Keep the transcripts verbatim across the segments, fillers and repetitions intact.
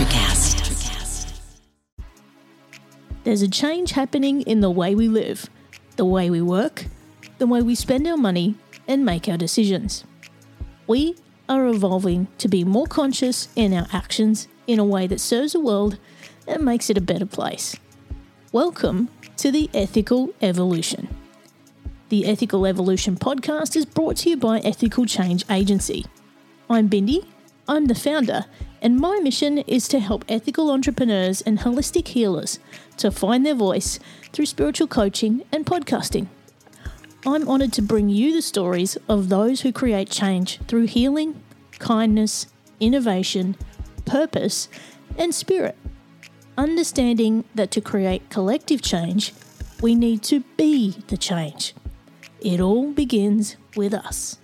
Electrocast. There's a change happening in the way we live, the way we work, the way we spend our money and make our decisions. We are evolving to be more conscious in our actions in a way that serves the world and makes it a better place. Welcome to the Ethical Evolution. The Ethical Evolution podcast is brought to you by Ethical Change Agency. I'm Bindi, I'm the founder, and my mission is to help ethical entrepreneurs and holistic healers to find their voice through spiritual coaching and podcasting. I'm honoured to bring you the stories of those who create change through healing, kindness, innovation, purpose, and spirit. Understanding that to create collective change, we need to be the change. It all begins with us.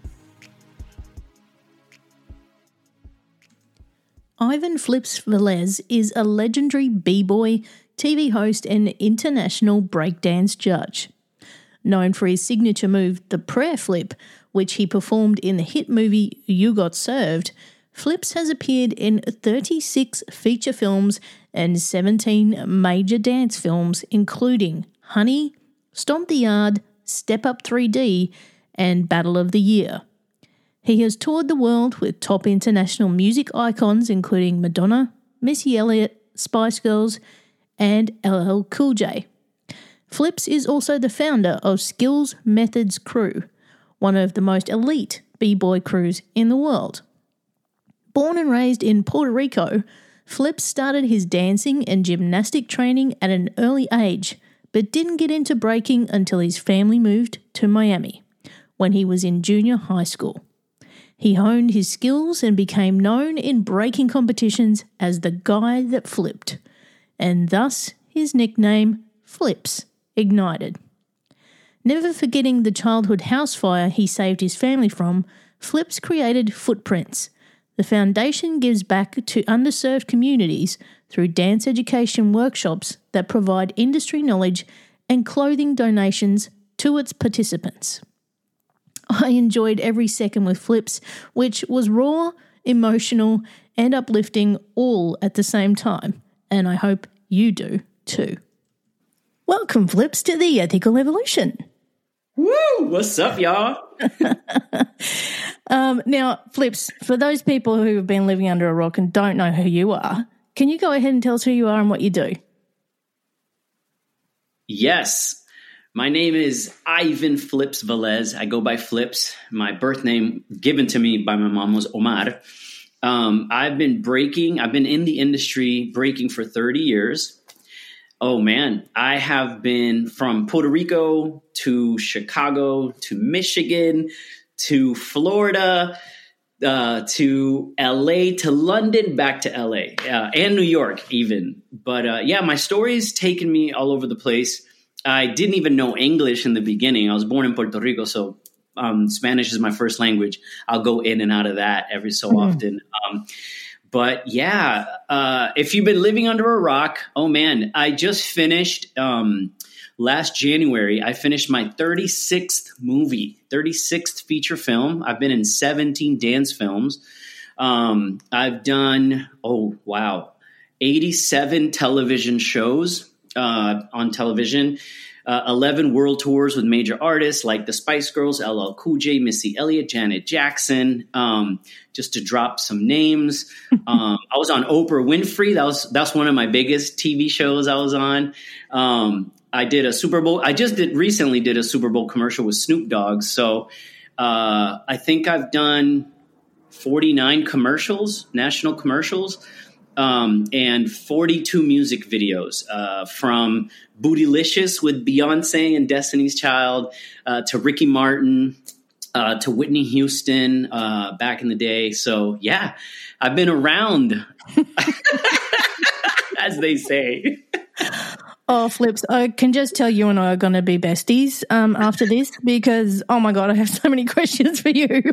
Ivan Flips Velez is a legendary b-boy, T V host, and international breakdance judge. Known for his signature move, the prayer flip, which he performed in the hit movie You Got Served, Flips has appeared in thirty-six feature films and seventeen major dance films, including Honey, Stomp the Yard, Step Up three D, and Battle of the Year. He has toured the world with top international music icons including Madonna, Missy Elliott, Spice Girls, and L L Cool J. Flips is also the founder of Skills Methods Crew, one of the most elite b-boy crews in the world. Born and raised in Puerto Rico, Flips started his dancing and gymnastic training at an early age, but didn't get into breaking until his family moved to Miami, when he was in junior high school. He honed his skills and became known in breaking competitions as the guy that flipped, and thus his nickname, Flips, ignited. Never forgetting the childhood house fire he saved his family from, Flips created Footprints. The foundation gives back to underserved communities through dance education workshops that provide industry knowledge and clothing donations to its participants. I enjoyed every second with Flips, which was raw, emotional, and uplifting all at the same time, and I hope you do too. Welcome, Flips, to the Ethical Evolution. Woo! What's up, y'all? um, now, Flips, for those people who have been living under a rock and don't know who you are, can you go ahead and tell us who you are and what you do? Yes. My name is Ivan Flips Velez. I go by Flips. My birth name given to me by my mom was Omar. Um, I've been breaking. I've been in the industry breaking for thirty years. Oh, man. I have been from Puerto Rico to Chicago to Michigan to Florida uh, to L A to London, back to L A uh, and New York even. But uh, yeah, my story's taken me all over the place. I didn't even know English in the beginning. I was born in Puerto Rico, so um, Spanish is my first language. I'll go in and out of that every so mm. often. Um, but yeah, uh, if you've been living under a rock, oh man, I just finished um, last January. I finished my thirty-sixth movie, thirty-sixth feature film. I've been in seventeen dance films. Um, I've done, oh wow, eighty-seven television shows. Uh, on television, uh, eleven world tours with major artists like the Spice Girls, L L Cool J, Missy Elliott, Janet Jackson, um, just to drop some names. Um, I was on Oprah Winfrey. That was that's one of my biggest T V shows I was on. Um, I did a Super Bowl. I just did recently did a Super Bowl commercial with Snoop Dogg. So uh, I think I've done forty-nine commercials, national commercials. Um, and forty-two music videos, uh, from Bootylicious with Beyonce and Destiny's Child, uh, to Ricky Martin, uh, to Whitney Houston, uh, back in the day. So yeah, I've been around, as they say. Oh, Flips, I can just tell you and I are going to be besties um, after this because, oh my God, I have so many questions for you.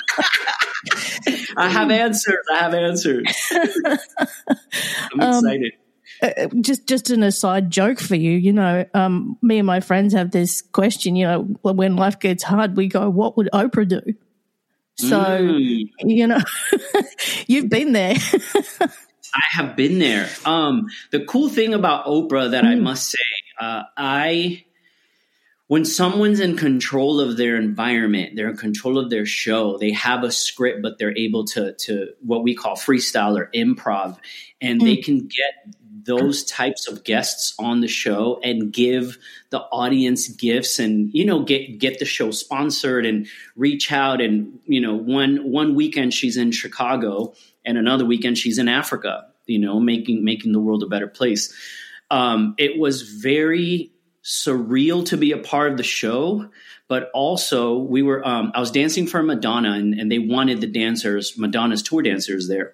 I have answers. I have answers. I'm excited. Um, just just an aside joke for you, you know, um, me and my friends have this question, you know, when life gets hard, we go, what would Oprah do? So, mm. you know, you've been there. I have been there. Um, the cool thing about Oprah that mm. I must say, uh, I, when someone's in control of their environment, they're in control of their show, they have a script, but they're able to, to what we call freestyle or improv, and mm. they can get those types of guests on the show and give the audience gifts and, you know, get, get the show sponsored and reach out. And, you know, one, one weekend she's in Chicago and another weekend she's in Africa, you know, making, making the world a better place. Um, it was very surreal to be a part of the show, but also we were, um, I was dancing for Madonna and, and they wanted the dancers, Madonna's tour dancers there.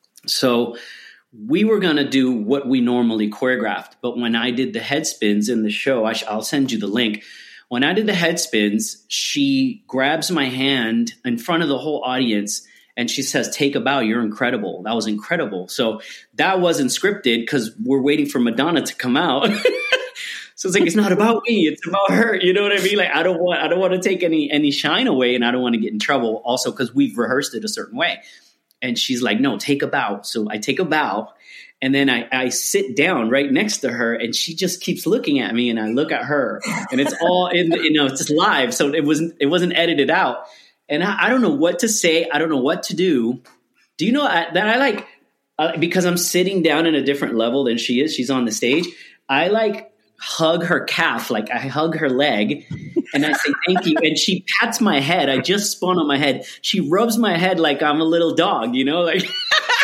So we were going to do what we normally choreographed. But when I did the head spins in the show, I sh- I'll send you the link. When I did the head spins, she grabs my hand in front of the whole audience and she says, "Take a bow. You're incredible." That was incredible. So that wasn't scripted because we're waiting for Madonna to come out. So it's like, it's not about me. It's about her. You know what I mean? Like, I don't want, I don't want to take any, any shine away, and I don't want to get in trouble also because we've rehearsed it a certain way. And she's like, "No, take a bow." So I take a bow and then I, I sit down right next to her and she just keeps looking at me and I look at her and it's all in, you know, it's just live. So it wasn't, it wasn't edited out. And I, I don't know what to say. I don't know what to do. Do you know I, that I like, uh, because I'm sitting down in a different level than she is. She's on the stage. I like hug her calf. Like I hug her leg and I say, "Thank you." And she pats my head. I just spun on my head. She rubs my head like I'm a little dog, you know, like,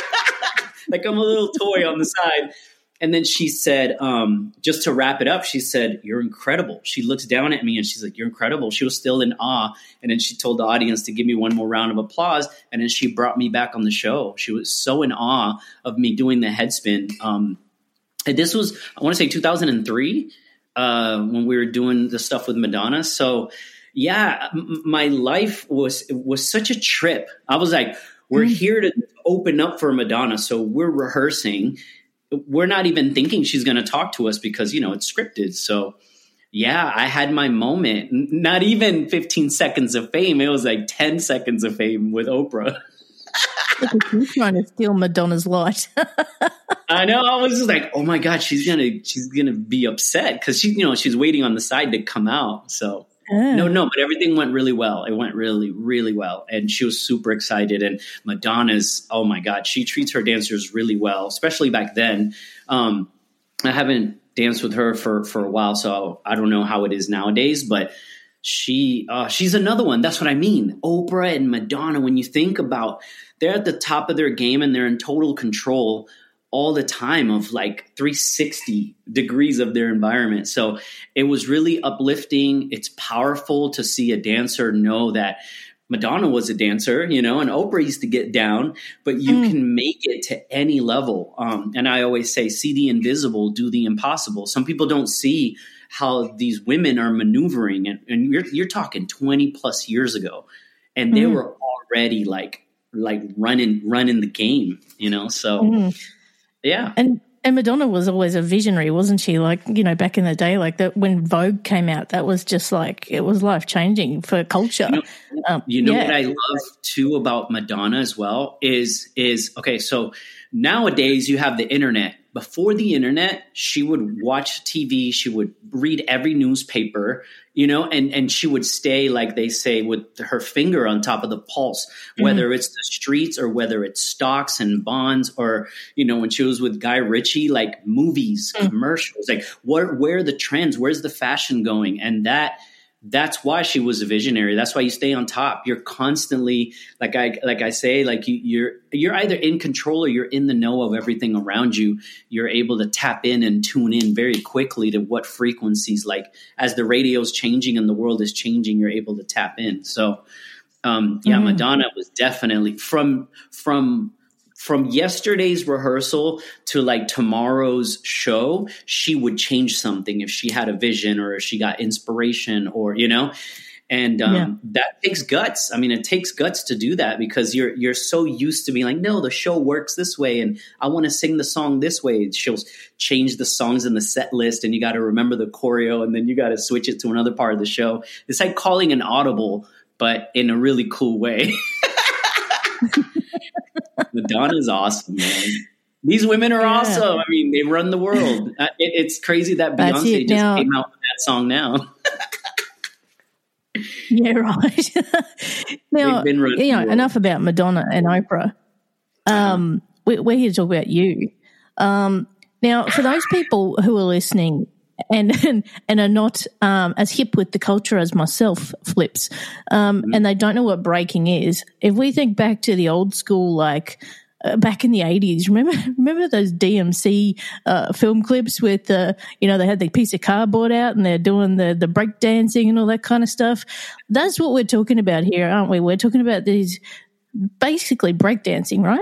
like I'm a little toy on the side. And then she said, um, just to wrap it up, she said, "You're incredible." She looks down at me and she's like, "You're incredible." She was still in awe. And then she told the audience to give me one more round of applause. And then she brought me back on the show. She was so in awe of me doing the head spin. Um, and this was, I want to say two thousand three. Uh, when we were doing the stuff with Madonna. So yeah, m- my life was, was such a trip. I was like, we're mm. here to open up for Madonna. So we're rehearsing. We're not even thinking she's going to talk to us because, you know, it's scripted. So yeah, I had my moment, not even fifteen seconds of fame. It was like ten seconds of fame with Oprah. You're trying to steal Madonna's light. I know. I was just like, oh my God, she's gonna she's gonna be upset because she, you know, she's waiting on the side to come out. So oh. no, no, but everything went really well. It went really, really well, and she was super excited. And Madonna's, oh my God, she treats her dancers really well, especially back then. Um, I haven't danced with her for for a while, so I don't know how it is nowadays, but. She, uh, she's another one. That's what I mean. Oprah and Madonna, when you think about, they're at the top of their game and they're in total control all the time of like three sixty degrees of their environment. So it was really uplifting. It's powerful to see a dancer know that Madonna was a dancer, you know, and Oprah used to get down, but you mm. can make it to any level. Um, and I always say, see the invisible, do the impossible. Some people don't see how these women are maneuvering, and, and you're you're talking twenty plus years ago, and they mm. were already like like running running the game, you know. So mm. yeah, and and Madonna was always a visionary, wasn't she? Like, you know, back in the day, like that when Vogue came out, that was just like it was life changing for culture. You know, um, you know yeah. what I love too about Madonna as well is is okay. So nowadays you have the internet. Before the internet, she would watch T V, she would read every newspaper, you know, and, and she would stay, like they say, with her finger on top of the pulse, whether mm. it's the streets or whether it's stocks and bonds or, you know, when she was with Guy Ritchie, like movies, mm. commercials, like what, where are the trends? Where's the fashion going? And that that's why she was a visionary. That's why you stay on top. You're constantly, like I like I say, like you, you're you're either in control or you're in the know of everything around you. You're able to tap in and tune in very quickly to what frequencies. Like as the radio's changing and the world is changing, you're able to tap in. So, um, yeah, mm-hmm. Madonna was definitely from from. From yesterday's rehearsal to like tomorrow's show, she would change something if she had a vision or if she got inspiration or, you know, and um, yeah. that takes guts. I mean, it takes guts to do that because you're you're so used to being like, no, the show works this way and I want to sing the song this way. She'll change the songs in the set list and you got to remember the choreo and then you got to switch it to another part of the show. It's like calling an audible, but in a really cool way. Madonna's awesome, man. These women are Yeah. awesome. I mean, they run the world. Uh, it, it's crazy that That's Beyonce it. just Now- came out with that song now. Yeah, right. Now, They've been running you the know, world. enough about Madonna and Oprah. Um, we, we're here to talk about you. Um, now, for those people who are listening and and, and are not um, as hip with the culture as myself, Flips, um, Mm-hmm. and they don't know what breaking is, if we think back to the old school, like uh, back in the eighties, remember remember those D M C uh, film clips with, uh, you know, they had the piece of cardboard out and they're doing the, the break dancing and all that kind of stuff? That's what we're talking about here, aren't we? We're talking about these basically breakdancing, right?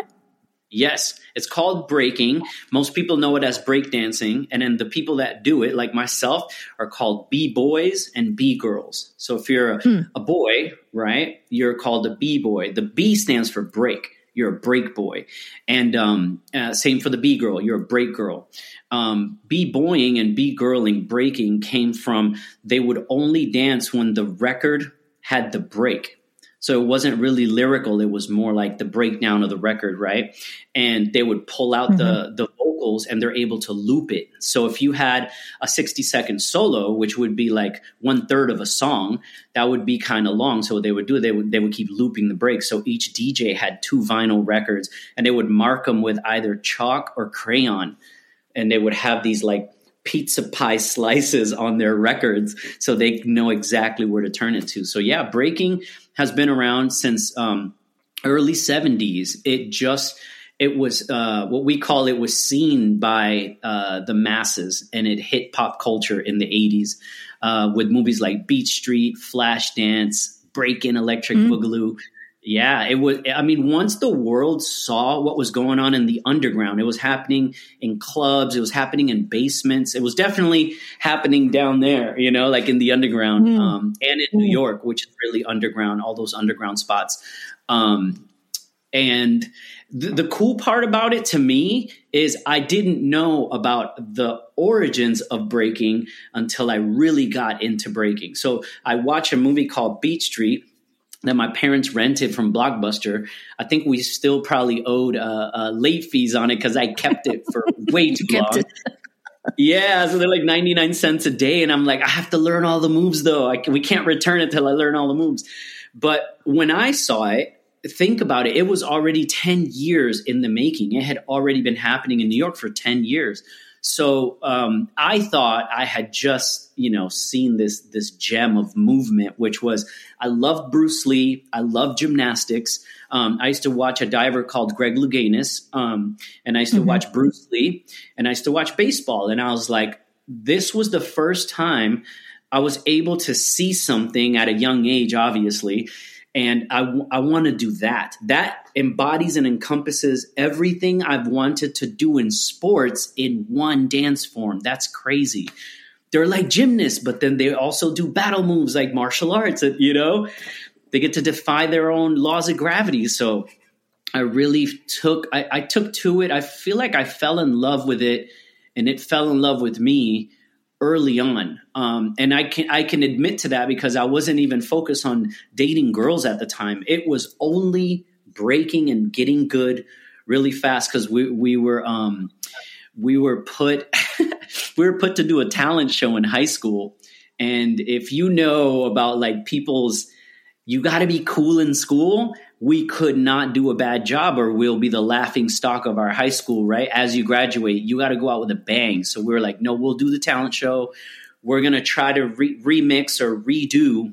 Yes, it's called breaking. Most people know it as breakdancing. And then the people that do it, like myself, are called B-boys and B-girls. So if you're a, Mm. a boy, right, you're called a B-boy. The B stands for break. You're a break boy. And um, uh, same for the B-girl. You're a break girl. Um, B-boying and B-girling, breaking, came from they would only dance when the record had the break. So it wasn't really lyrical. It was more like the breakdown of the record, right? And they would pull out the, the vocals and they're able to loop it. So if you had a sixty second solo, which would be like one third of a song, that would be kind of long. So what they would do, they would, they would keep looping the breaks. So each D J had two vinyl records and they would mark them with either chalk or crayon. And they would have these like pizza pie slices on their records so they know exactly where to turn it to. So yeah, breaking has been around since um, early seventies. It just, it was uh, what we call it was seen by uh, the masses, and it hit pop culture in the eighties uh, with movies like Beat Street, Flashdance, Breakin', Electric Mm. Boogaloo. Yeah, it was. I mean, once the world saw what was going on in the underground, it was happening in clubs, it was happening in basements, it was definitely happening down there, you know, like in the underground, Mm. um, and in New York, which is really underground, all those underground spots. Um, and th- the cool part about it to me is I didn't know about the origins of breaking until I really got into breaking. So I watched a movie called Beat Street that my parents rented from Blockbuster. I think we still probably owed uh, uh, late fees on it because I kept it for way too Kept long. it. Yeah, so they're like ninety-nine cents a day. And I'm like, I have to learn all the moves, though. I can, we can't return it till I learn all the moves. But when I saw it, think about it, it was already ten years in the making. It had already been happening in New York for ten years. So um, I thought I had just, you know, seen this this gem of movement, which was I loved Bruce Lee. I loved gymnastics. Um, I used to watch a diver called Greg Louganis, um, and I used to Mhm. watch Bruce Lee, and I used to watch baseball. And I was like, this was the first time I was able to see something at a young age, obviously. And I, w- I want to do that. That embodies and encompasses everything I've wanted to do in sports in one dance form. That's crazy. They're like gymnasts, but then they also do battle moves like martial arts. You know, they get to defy their own laws of gravity. So I really took, I, I took to it. I feel like I fell in love with it, and it fell in love with me early on. Um, and I can I can admit to that because I wasn't even focused on dating girls at the time. It was only breaking and getting good really fast because we we were um, we were put we were put to do a talent show in high school. And if you know about like people's, you got to be cool in school. We could not do a bad job or we'll be the laughing stock of our high school, right? As you graduate, you got to go out with a bang. So we were like, no, we'll do the talent show. We're going to try to re- remix or redo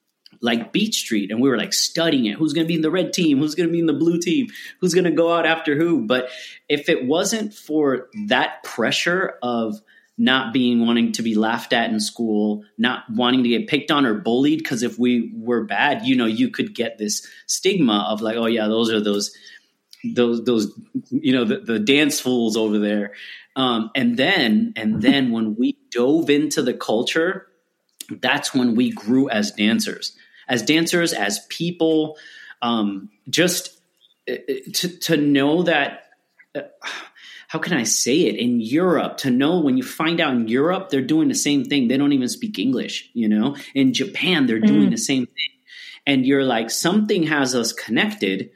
like Beat Street. And we were like studying it. Who's going to be in the red team? Who's going to be in the blue team? Who's going to go out after who? But if it wasn't for that pressure of not being wanting to be laughed at in school, not wanting to get picked on or bullied. Because if we were bad, you know, you could get this stigma of like, oh yeah, those are those, those, those, you know, the, the dance fools over there. Um, and then, and then when we dove into the culture, that's when we grew as dancers, as dancers, as people, um, just uh, to, to know that, uh, how can I say it, in Europe, to know when you find out in Europe, they're doing the same thing. They don't even speak English, you know, in Japan, they're doing Mm. the same thing. And you're like, something has us connected.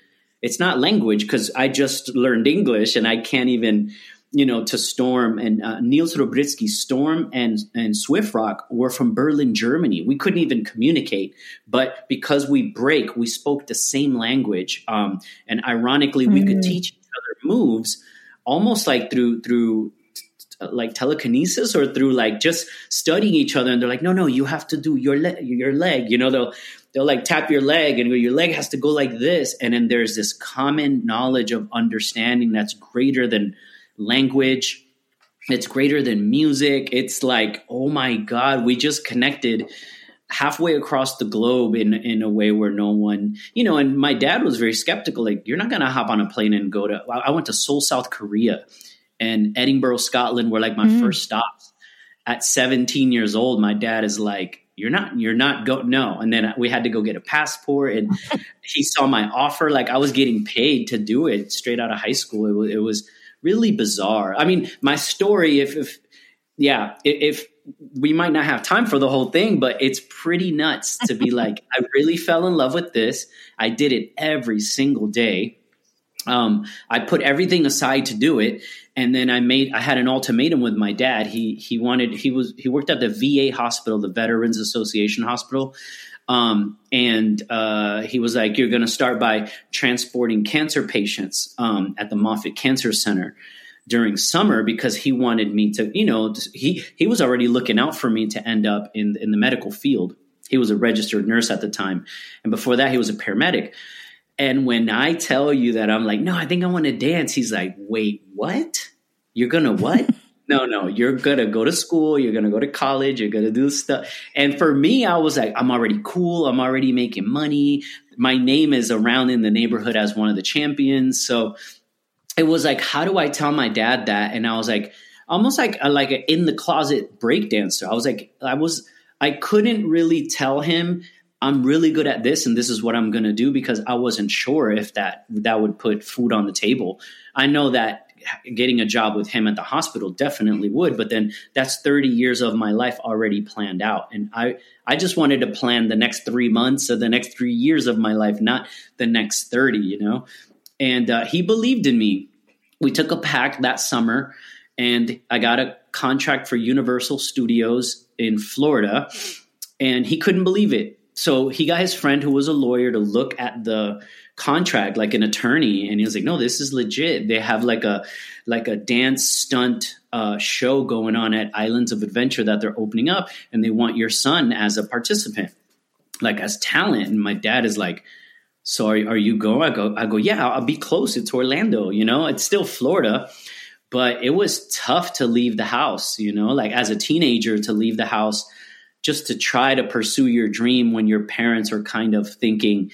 it's not language because I just learned English and I can't even, you know, to Storm and uh, Niels Robritsky, Storm and, and Swift Rock were from Berlin, Germany. We couldn't even communicate, but because we break, we spoke the same language. Um, and ironically, mm. we could teach each other moves almost like through, through t- like telekinesis or through like just studying each other. And they're like, no, no, you have to do your leg, your leg, you know, they'll, they'll like tap your leg and go, your leg has to go like this. And then there's this common knowledge of understanding that's greater than language. It's greater than music. It's like, oh my God, we just connected halfway across the globe in, in a way where no one, you know, and my dad was very skeptical. Like, you're not going to hop on a plane and go to, I went to Seoul, South Korea and Edinburgh, Scotland were like my mm. first stops. At seventeen years old, my dad is like, you're not, you're not go, no. And then we had to go get a passport and he saw my offer. Like I was getting paid to do it straight out of high school. It was, it was really bizarre. I mean, my story, if, if yeah, if, if we might not have time for the whole thing, but it's pretty nuts to be like, I really fell in love with this. I did it every single day. Um, I put everything aside to do it. And then I made, I had an ultimatum with my dad. He, he wanted, he was, he worked at the V A hospital, the Veterans Association Hospital. Um, and, uh, he was like, you're going to start by transporting cancer patients, um, at the Moffitt Cancer Center during summer, because he wanted me to, you know, he, he was already looking out for me to end up in, in the medical field. He was a registered nurse at the time. And before that, he was a paramedic. And when I tell you that I'm like, no, I think I want to dance. He's like, wait, what? You're going to what? no, no, you're going to go to school. You're going to go to college. You're going to do stuff. And for me, I was like, I'm already cool. I'm already making money. My name is around in the neighborhood as one of the champions. So it was like, how do I tell my dad that? And I was like, almost like a, like an in the closet breakdancer. I was like, I was, I couldn't really tell him I'm really good at this and this is what I'm going to do, because I wasn't sure if that that would put food on the table. I know that getting a job with him at the hospital definitely would, but then that's thirty years of my life already planned out. And I, I just wanted to plan the next three months or the next three years of my life, not the next thirty, you know? And uh, he believed in me. We took a pact that summer and I got a contract for Universal Studios in Florida and he couldn't believe it. So he got his friend who was a lawyer to look at the contract like an attorney. And he was like, no, this is legit. They have like a, like a dance stunt uh, show going on at Islands of Adventure that they're opening up. And they want your son as a participant, like as talent. And my dad is like, so are, are you going? I go, I go, yeah, I'll be close. It's Orlando, you know, it's still Florida, but it was tough to leave the house, you know, like as a teenager to leave the house just to try to pursue your dream when your parents are kind of thinking,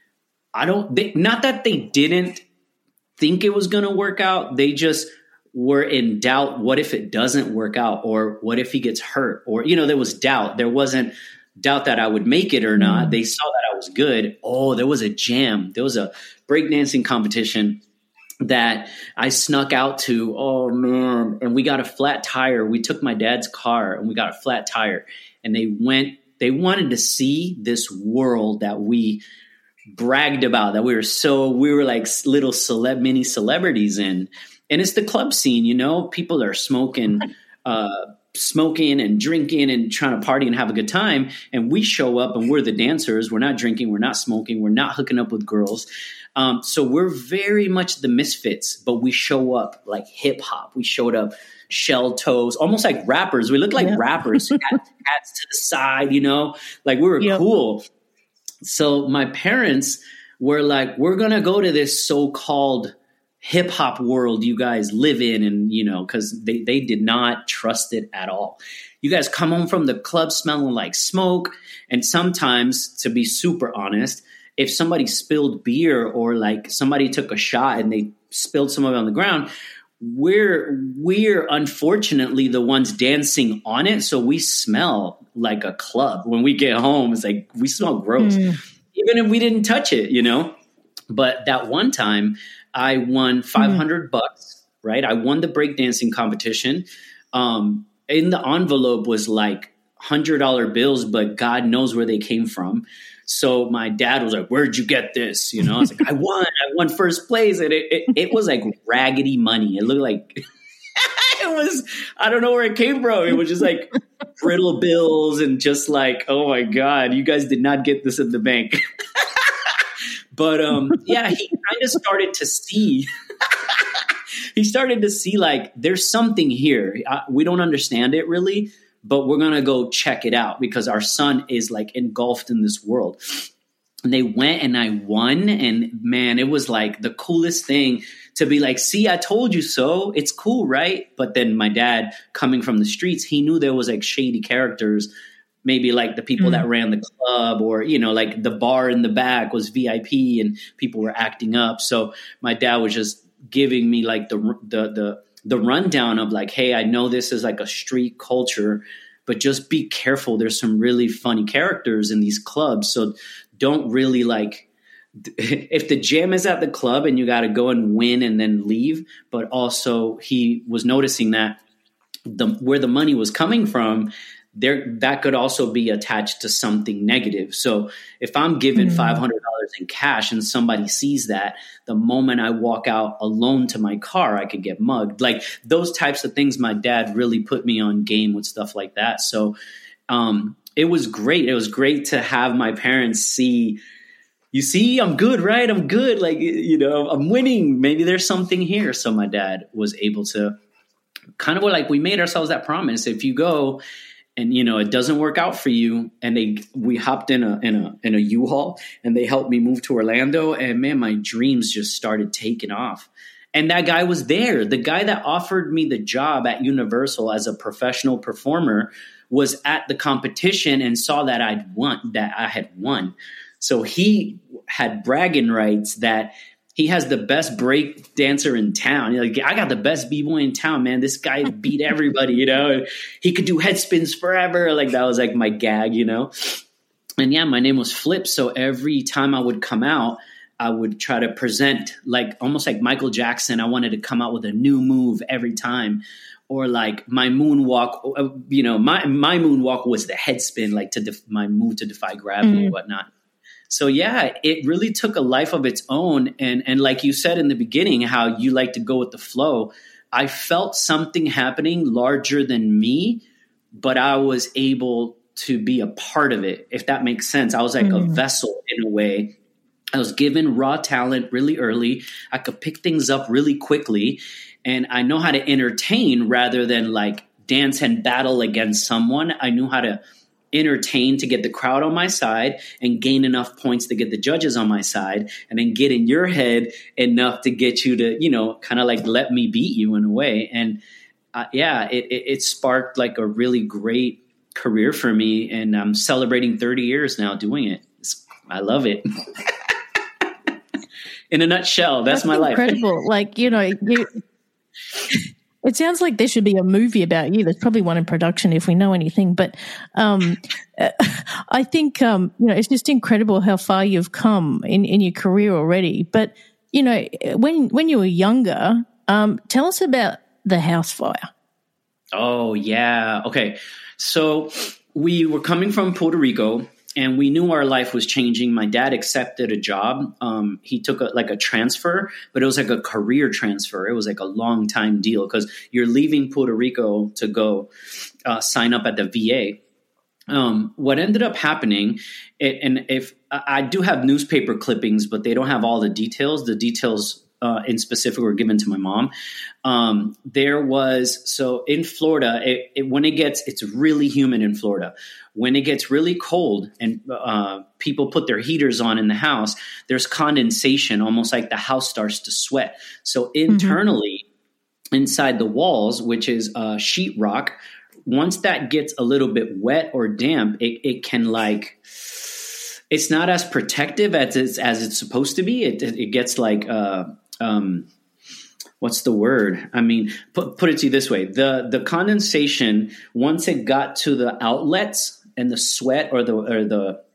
I don't, they, not that they didn't think it was going to work out. They just were in doubt. What if it doesn't work out? Or what if he gets hurt? Or, you know, there was doubt. There wasn't doubt that I would make it or not. Mm. They saw that I was good. Oh, there was a jam. There was a breakdancing competition that I snuck out to. Oh man. And we got a flat tire. We took my dad's car and we got a flat tire. And they went, they wanted to see this world that we bragged about, that we were so, we were like little celeb, mini celebrities in. And it's the club scene, you know, people are smoking, uh, smoking and drinking and trying to party and have a good time. And we show up and we're the dancers. We're not drinking. We're not smoking. We're not hooking up with girls. Um, so we're very much the misfits, but we show up like hip hop. We showed up shell toes, almost like rappers. We look like yeah. rappers, hats, hats to the side, you know, like we were yep. cool. So my parents were like, we're going to go to this so-called hip hop world you guys live in. And, you know, cause they, they did not trust it at all. You guys come home from the club smelling like smoke. And sometimes, to be super honest, if somebody spilled beer or like somebody took a shot and they spilled some of it on the ground, we're we're unfortunately the ones dancing on it, so we smell like a club when we get home. It's like we smell gross, mm. even if we didn't touch it, you know. But that one time, I won five hundred mm. bucks. Right, I won the breakdancing competition. Um, in the envelope was like hundred dollar bills, but God knows where they came from. So my dad was like, "Where'd you get this?" You know, I was like, "I won, I won first place." And it, it, it was like raggedy money. It looked like it was, I don't know where it came from. It was just like brittle bills and just like, oh my God, you guys did not get this in the bank. But um, yeah, he kind of started to see, he started to see like, there's something here. I, we don't understand it really, but we're going to go check it out because our son is like engulfed in this world. And they went and I won. And man, it was like the coolest thing to be like, see, I told you so. It's cool, right? But then my dad coming from the streets, he knew there was like shady characters, maybe like the people mm-hmm. that ran the club or, you know, like the bar in the back was V I P and people were acting up. So my dad was just giving me like the, the, the, the rundown of like, hey, I know this is like a street culture, but just be careful. There's some really funny characters in these clubs. So don't really like, if the jam is at the club and you got to go and win and then leave, but also he was noticing that the, where the money was coming from, there, that could also be attached to something negative. So if I'm given mm-hmm. five hundred dollars in cash and somebody sees that, the moment I walk out alone to my car, I could get mugged. Like those types of things, my dad really put me on game with stuff like that. So um, it was great. It was great to have my parents see, you see, I'm good, right? I'm good. Like, you know, I'm winning. Maybe there's something here. So my dad was able to kind of like, we made ourselves that promise. If you go and, you know, it doesn't work out for you. And they, we hopped in a, in a, in a U-Haul and they helped me move to Orlando. And man, my dreams just started taking off. And that guy was there. The guy that offered me the job at Universal as a professional performer was at the competition and saw that I'd won, that I had won. So he had bragging rights that he has the best break dancer in town. Like, I got the best b-boy in town, man. This guy beat everybody, you know. He could do head spins forever. Like that was like my gag, you know. And yeah, my name was Flip. So every time I would come out, I would try to present like almost like Michael Jackson. I wanted to come out with a new move every time. Or like my moonwalk, you know, my my moonwalk was the head spin, like to def- my move to defy gravity mm-hmm. and whatnot. So yeah, it really took a life of its own. And and like you said in the beginning, how you like to go with the flow. I felt something happening larger than me, but I was able to be a part of it, if that makes sense. I was like mm-hmm. a vessel in a way. I was given raw talent really early. I could pick things up really quickly. And I know how to entertain rather than like dance and battle against someone. I knew how to entertain to get the crowd on my side and gain enough points to get the judges on my side, and then get in your head enough to get you to, you know, kind of like let me beat you in a way. And uh, yeah, it, it, it sparked like a really great career for me. And I'm celebrating thirty years now doing it. It's, I love it. In a nutshell, that's, that's my incredible. life. Incredible. Like, you know, you, it sounds like there should be a movie about you. There's probably one in production if we know anything. But um, I think, um, you know, it's just incredible how far you've come in, in your career already. But, you know, when when you were younger, um, tell us about the house fire. Oh, yeah. Okay. So we were coming from Puerto Rico. And we knew our life was changing. My dad accepted a job. Um, he took a, like a transfer, but it was like a career transfer. It was like a long time deal because you're leaving Puerto Rico to go uh, sign up at the V A. Um, what ended up happening, it, and if I do have newspaper clippings, but they don't have all the details. The details uh, in specific were given to my mom. Um, there was, so in Florida, it, it, when it gets, it's really humid in Florida. When it gets really cold and uh, people put their heaters on in the house, there's condensation, almost like the house starts to sweat. So internally, mm-hmm. inside the walls, which is uh, sheetrock, once that gets a little bit wet or damp, it, it can like, it's not as protective as it's, as it's supposed to be. It, it gets like, uh, um, what's the word? I mean, put, put it to you this way. The, the condensation, once it got to the outlets, and the sweat or the or the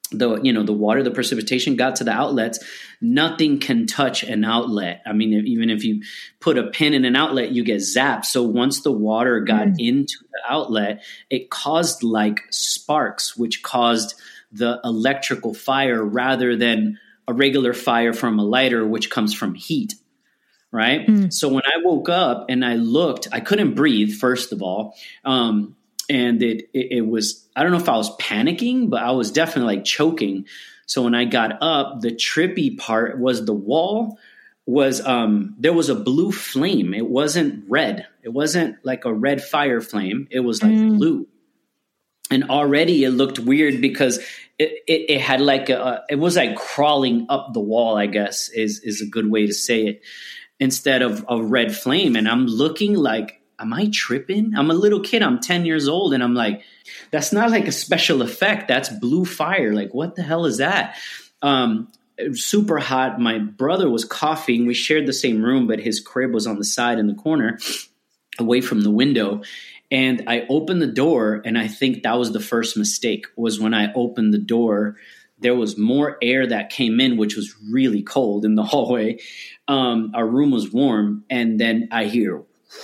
the, you know, the water, the precipitation got to the outlets. Nothing can touch an outlet. I mean, even if you put a pin in an outlet, you get zapped. So once the water got mm. into the outlet, it caused like sparks, which caused the electrical fire rather than a regular fire from a lighter, which comes from heat. Right. Mm. So when I woke up and I looked, I couldn't breathe, first of all. Um, and it, it, it was, I don't know if I was panicking, but I was definitely like choking. So when I got up, the trippy part was the wall was, um, there was a blue flame. It wasn't red. It wasn't like a red fire flame. It was like mm. blue. And already it looked weird because it, it, it had like a, it was like crawling up the wall, I guess is, is a good way to say it, instead of a red flame. And I'm looking like, am I tripping? I'm a little kid. I'm ten years old. And I'm like, that's not like a special effect. That's blue fire. Like, what the hell is that? Um, it was super hot. My brother was coughing. We shared the same room, but his crib was on the side in the corner away from the window. And I opened the door, and I think that was the first mistake, was when I opened the door, there was more air that came in, which was really cold in the hallway. Um, our room was warm, and then I hear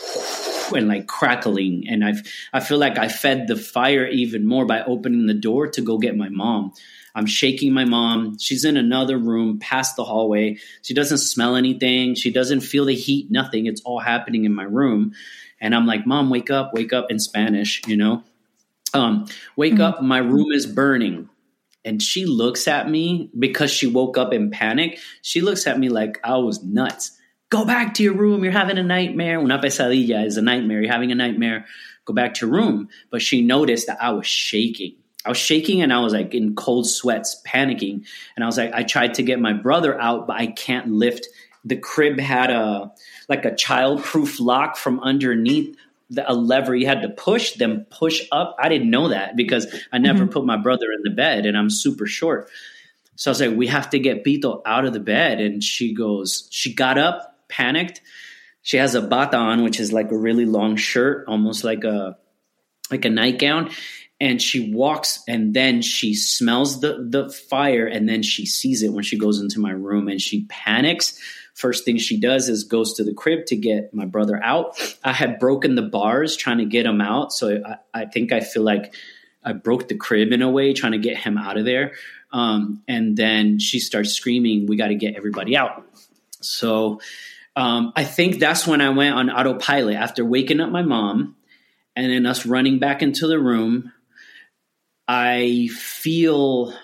and like crackling, and I I feel like I fed the fire even more by opening the door to go get my mom. I'm shaking my mom. She's in another room past the hallway. She doesn't smell anything. She doesn't feel the heat, nothing. It's all happening in my room. And I'm like, Mom, wake up, wake up, in Spanish, you know, um, wake mm-hmm. up. My room is burning. And she looks at me because she woke up in panic. She looks at me like I was nuts. Go back to your room. You're having a nightmare. Una pesadilla is a nightmare. You're having a nightmare. Go back to your room. But she noticed that I was shaking. I was shaking and I was like in cold sweats, panicking. And I was like, I tried to get my brother out, but I can't lift. The crib had a like a child-proof lock from underneath, the, a lever you had to push, then push up. I didn't know that because I never mm-hmm. put my brother in the bed, and I'm super short. So I was like, we have to get Pito out of the bed. And she goes, she got up, panicked. She has a bata on, which is like a really long shirt, almost like a like a nightgown. And she walks, and then she smells the, the fire, and then she sees it when she goes into my room, and she panics. First thing she does is goes to the crib to get my brother out. I had broken the bars trying to get him out. So I, I think I feel like I broke the crib in a way, trying to get him out of there. Um, and then she starts screaming, we got to get everybody out. So um, I think that's when I went on autopilot after waking up my mom and then us running back into the room. I feel,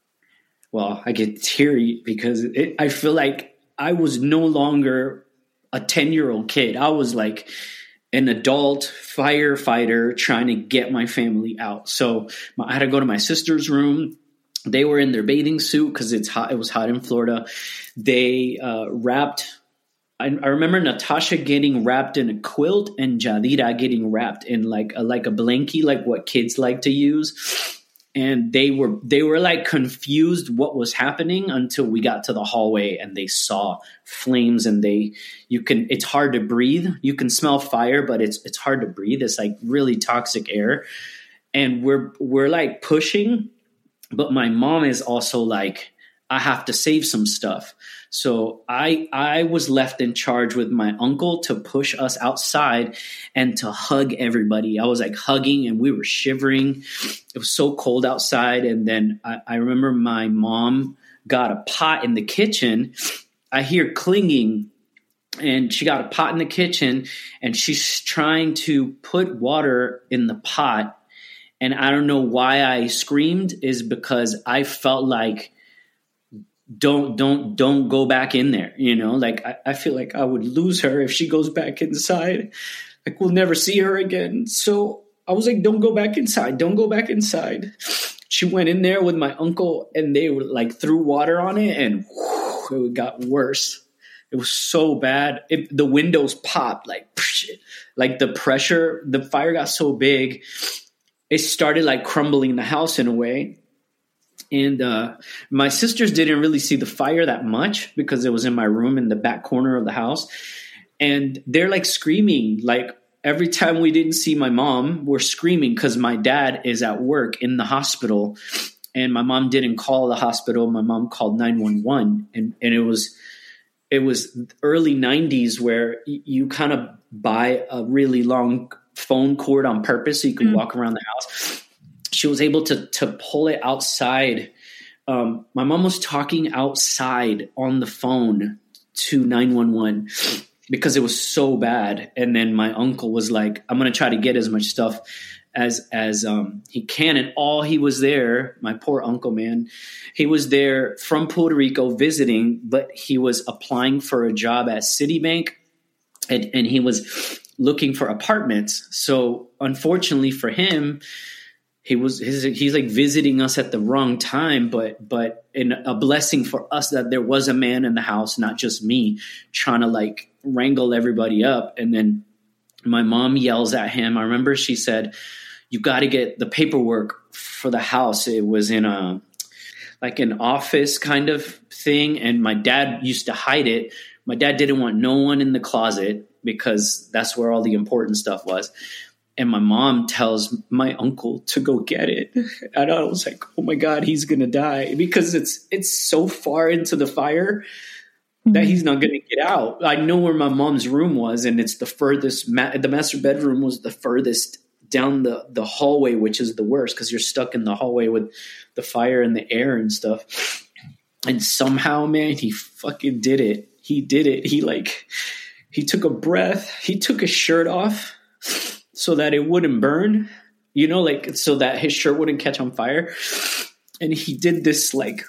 well, I get teary because it, I feel like I was no longer a ten-year-old kid. I was like an adult firefighter trying to get my family out. So I had to go to my sister's room. They were in their bathing suit because it's hot. It was hot in Florida. They uh, wrapped. I, I remember Natasha getting wrapped in a quilt and Jadira getting wrapped in like a, like a blankie, like what kids like to use. And they were they were like confused what was happening until we got to the hallway and they saw flames, and they you can it's hard to breathe. You can smell fire, but it's it's hard to breathe. It's like really toxic air. And we're we're like pushing, but my mom is also like, I have to save some stuff. So I I was left in charge with my uncle to push us outside and to hug everybody. I was like hugging, and we were shivering. It was so cold outside. And then I, I remember my mom got a pot in the kitchen. I hear clinging, and she got a pot in the kitchen, and she's trying to put water in the pot. And I don't know why I screamed, is because I felt like, don't, don't, don't go back in there. You know, like I, I feel like I would lose her if she goes back inside. Like we'll never see her again. So I was like, don't go back inside. Don't go back inside. She went in there with my uncle, and they were like threw water on it, and whew, it got worse. It was so bad. It, the windows popped like, like the pressure, the fire got so big. It started like crumbling the house in a way. And uh, my sisters didn't really see the fire that much because it was in my room in the back corner of the house. And they're like screaming. Like every time we didn't see my mom, we're screaming because my dad is at work in the hospital. and my mom didn't call the hospital. My mom called nine one one, and, and it was it was early nineties where y- you kind of buy a really long phone cord on purpose so you can mm. walk around the house. She was able to to pull it outside. Um, my mom was talking outside on the phone to nine one one because it was so bad. And then my uncle was like, I'm going to try to get as much stuff as as um, he can. And all he was there, my poor uncle, man, he was there from Puerto Rico visiting, but he was applying for a job at Citibank, and, and he was looking for apartments. So unfortunately for him, he was his, he's like visiting us at the wrong time, but but in a blessing for us that there was a man in the house, not just me trying to like wrangle everybody up. And then my mom yells at him. I remember she said, "You got to get the paperwork for the house." It was in a like an office kind of thing, and my dad used to hide it. My dad didn't want no one in the closet because that's where all the important stuff was. And my mom tells my uncle to go get it. And I was like, oh my God, he's going to die, because it's it's so far into the fire mm-hmm. that he's not going to get out. I know where my mom's room was, and it's the furthest, ma- the master bedroom was the furthest down the, the hallway, which is the worst because you're stuck in the hallway with the fire and the air and stuff. And somehow, man, he fucking did it. He did it. He like, he took a breath. He took his shirt off so that it wouldn't burn, you know, like so that his shirt wouldn't catch on fire. And he did this like,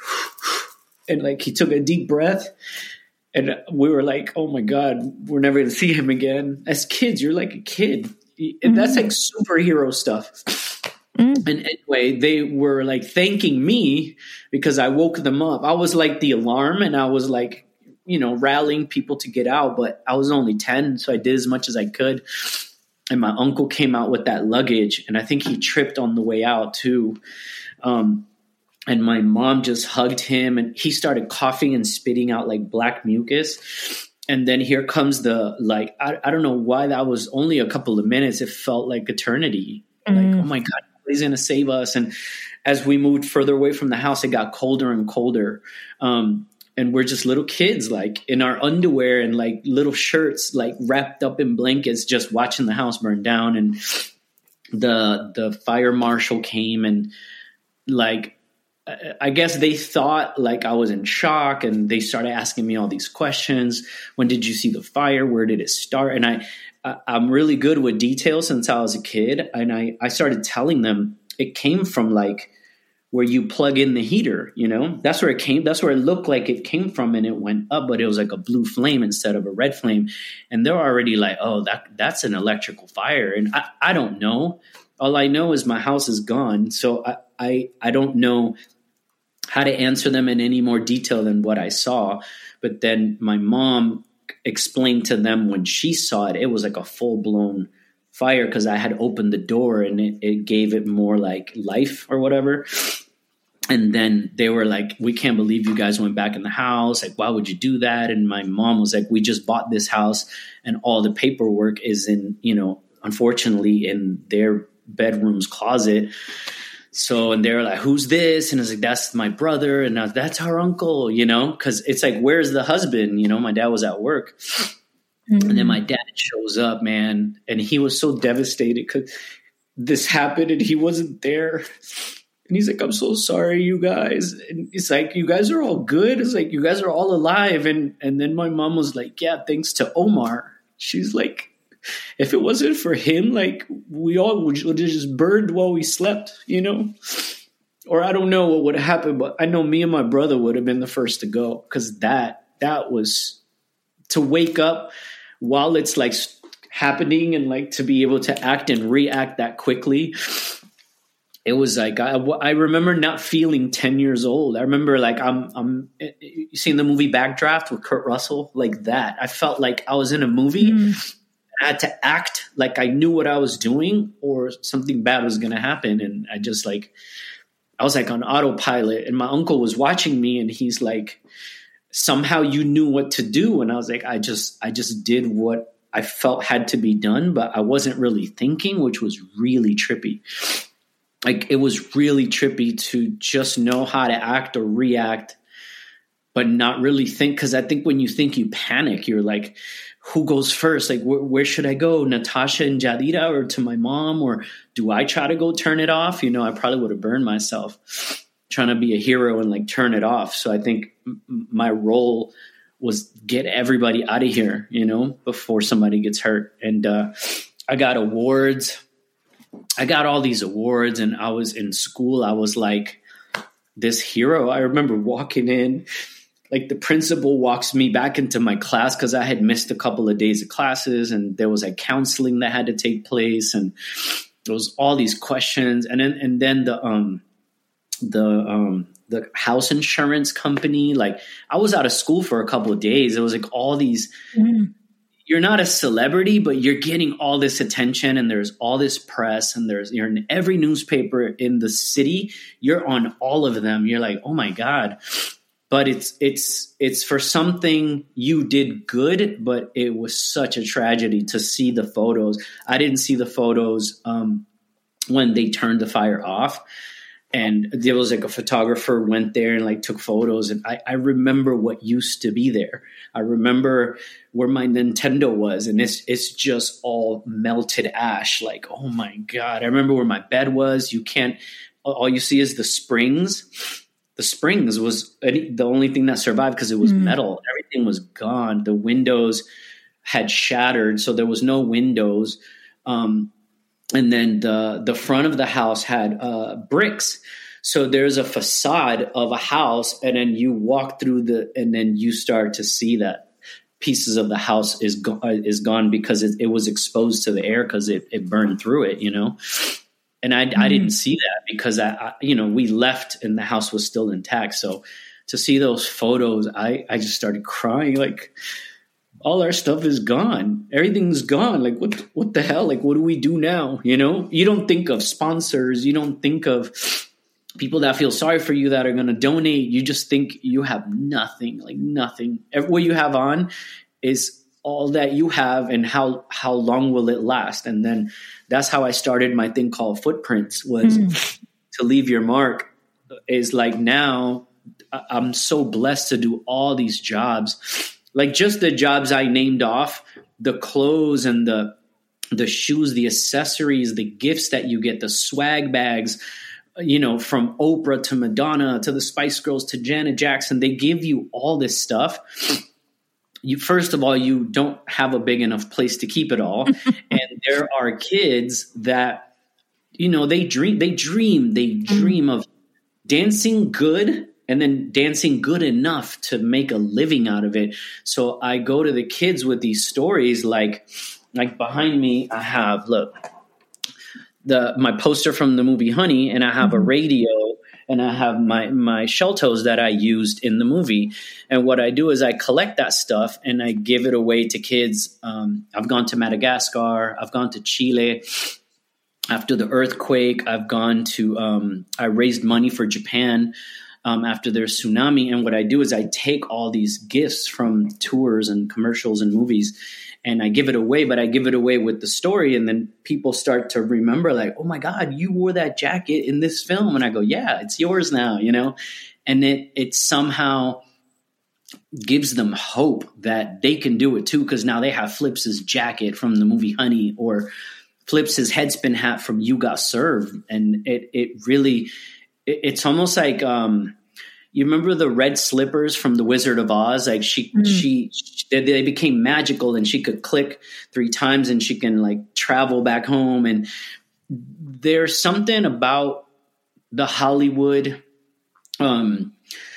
and like he took a deep breath, and we were like, oh my God, we're never going to see him again. As kids, you're like a kid. And mm-hmm. that's like superhero stuff. Mm-hmm. And anyway, they were like thanking me because I woke them up. I was like the alarm, and I was like, you know, rallying people to get out, but I was only ten. So I did as much as I could. And my uncle came out with that luggage, and I think he tripped on the way out too. Um, and my mom just hugged him, and he started coughing and spitting out like black mucus. And then here comes the, like, I, I don't know why that was only a couple of minutes. It felt like eternity. Mm. Like, oh my God, he's going to save us. And as we moved further away from the house, it got colder and colder. Um, And we're just little kids, like in our underwear and like little shirts, like wrapped up in blankets, just watching the house burn down. And the the fire marshal came, and like, I guess they thought like I was in shock, and they started asking me all these questions. When did you see the fire? Where did it start? And I, I'm really good with details since I was a kid. And I, I started telling them it came from like where you plug in the heater, you know, that's where it came. That's where it looked like it came from, and it went up, but it was like a blue flame instead of a red flame. And they're already like, oh, that that's an electrical fire. And I, I don't know. All I know is my house is gone. So I, I, I don't know how to answer them in any more detail than what I saw. But then my mom explained to them when she saw it, it was like a full blown fire because I had opened the door, and it, it gave it more like life or whatever. And then they were like, we can't believe you guys went back in the house. Like, why would you do that? And my mom was like, we just bought this house, and all the paperwork is in, you know, unfortunately in their bedroom's closet. So, and they're like, who's this? And I was like, that's my brother. And I was, that's our uncle, you know, because it's like, where's the husband? You know, my dad was at work. Mm-hmm. And then my dad shows up, man, and he was so devastated because this happened and he wasn't there. And he's like, I'm so sorry, you guys. And it's like, you guys are all good. It's like, you guys are all alive. And and then my mom was like, yeah, thanks to Omar. She's like, if it wasn't for him, like, we all would have just burned while we slept, you know? Or I don't know what would have happened, but I know me and my brother would have been the first to go, because that, that was to wake up while it's like happening, and like to be able to act and react that quickly. It was like, I, I remember not feeling ten years old. I remember like, I'm, I'm, you seen the movie Backdraft with Kurt Russell? Like that. I felt like I was in a movie. Mm. I had to act like I knew what I was doing, or something bad was going to happen. And I just like, I was like on autopilot, and my uncle was watching me, and he's like, somehow you knew what to do. And I was like, I just, I just did what I felt had to be done, but I wasn't really thinking, which was really trippy. like it was really trippy to just know how to act or react, but not really think. Because I think when you think, you panic. You're like, who goes first? Like, wh- where should I go? Natasha and Jadira, or to my mom? Or do I try to go turn it off? You know, I probably would have burned myself trying to be a hero and like turn it off. So I think m- my role was get everybody out of here, you know, before somebody gets hurt. And uh, I got awards. I got all these awards, and I was in school. I was like this hero. I remember walking in, like the principal walks me back into my class because I had missed a couple of days of classes, and there was like counseling that had to take place, and there was all these questions. And then, and then the, um, the, um, the house insurance company, like I was out of school for a couple of days. It was like all these, mm. You're not a celebrity, but you're getting all this attention, and there's all this press, and there's, you're in every newspaper in the city. You're on all of them. You're like, oh my God. But it's, it's, it's for something you did good, but it was such a tragedy to see the photos. I didn't see the photos um, when they turned the fire off. And there was like a photographer went there and like took photos. And I, I remember what used to be there. I remember where my Nintendo was, and it's, it's just all melted ash. Like, oh my God. I remember where my bed was. You can't, all you see is the springs. The springs was the only thing that survived because it was mm. metal. Everything was gone. The windows had shattered. So there was no windows. Um, And then the the front of the house had uh, bricks. So there's a facade of a house, and then you walk through the, and then you start to see that pieces of the house is go- is gone because it, it was exposed to the air because it, it burned through it, you know. And I mm-hmm. I didn't see that because I, I you know we left and the house was still intact. So to see those photos, I I just started crying like. All our stuff is gone. Everything's gone. Like, what, what the hell? Like, what do we do now? You know, you don't think of sponsors. You don't think of people that feel sorry for you that are going to donate. You just think you have nothing, like nothing. What you have on is all that you have, and how, how long will it last? And then that's how I started my thing called Footprints, was mm. to leave your mark. Is like, now I'm so blessed to do all these jobs. Like just the jobs I named off, the clothes and the the shoes, the accessories, the gifts that you get, the swag bags, you know, from Oprah to Madonna to the Spice Girls to Janet Jackson, they give you all this stuff. You, first of all, you don't have a big enough place to keep it all. And there are kids that, you know, they dream, they dream, they dream of dancing good. And then dancing good enough to make a living out of it. So I go to the kids with these stories, like, like behind me, I have, look, the my poster from the movie Honey, and I have a radio, and I have my my shell toes that I used in the movie. And what I do is I collect that stuff and I give it away to kids. Um, I've gone to Madagascar. I've gone to Chile. After the earthquake, I've gone to, um, I raised money for Japan. Um, after their tsunami. And what I do is I take all these gifts from tours and commercials and movies, and I give it away, but I give it away with the story. And then people start to remember, like, oh my God, you wore that jacket in this film. And I go, yeah, it's yours now, you know? And it, it somehow gives them hope that they can do it too. Cause now they have Flips's jacket from the movie Honey, or Flips's headspin hat from You Got Served. And it, it really, it's almost like, um, you remember the red slippers from The Wizard of Oz? Like she, mm. she, she, they became magical, and she could click three times and she can like travel back home. And there's something about the Hollywood, um,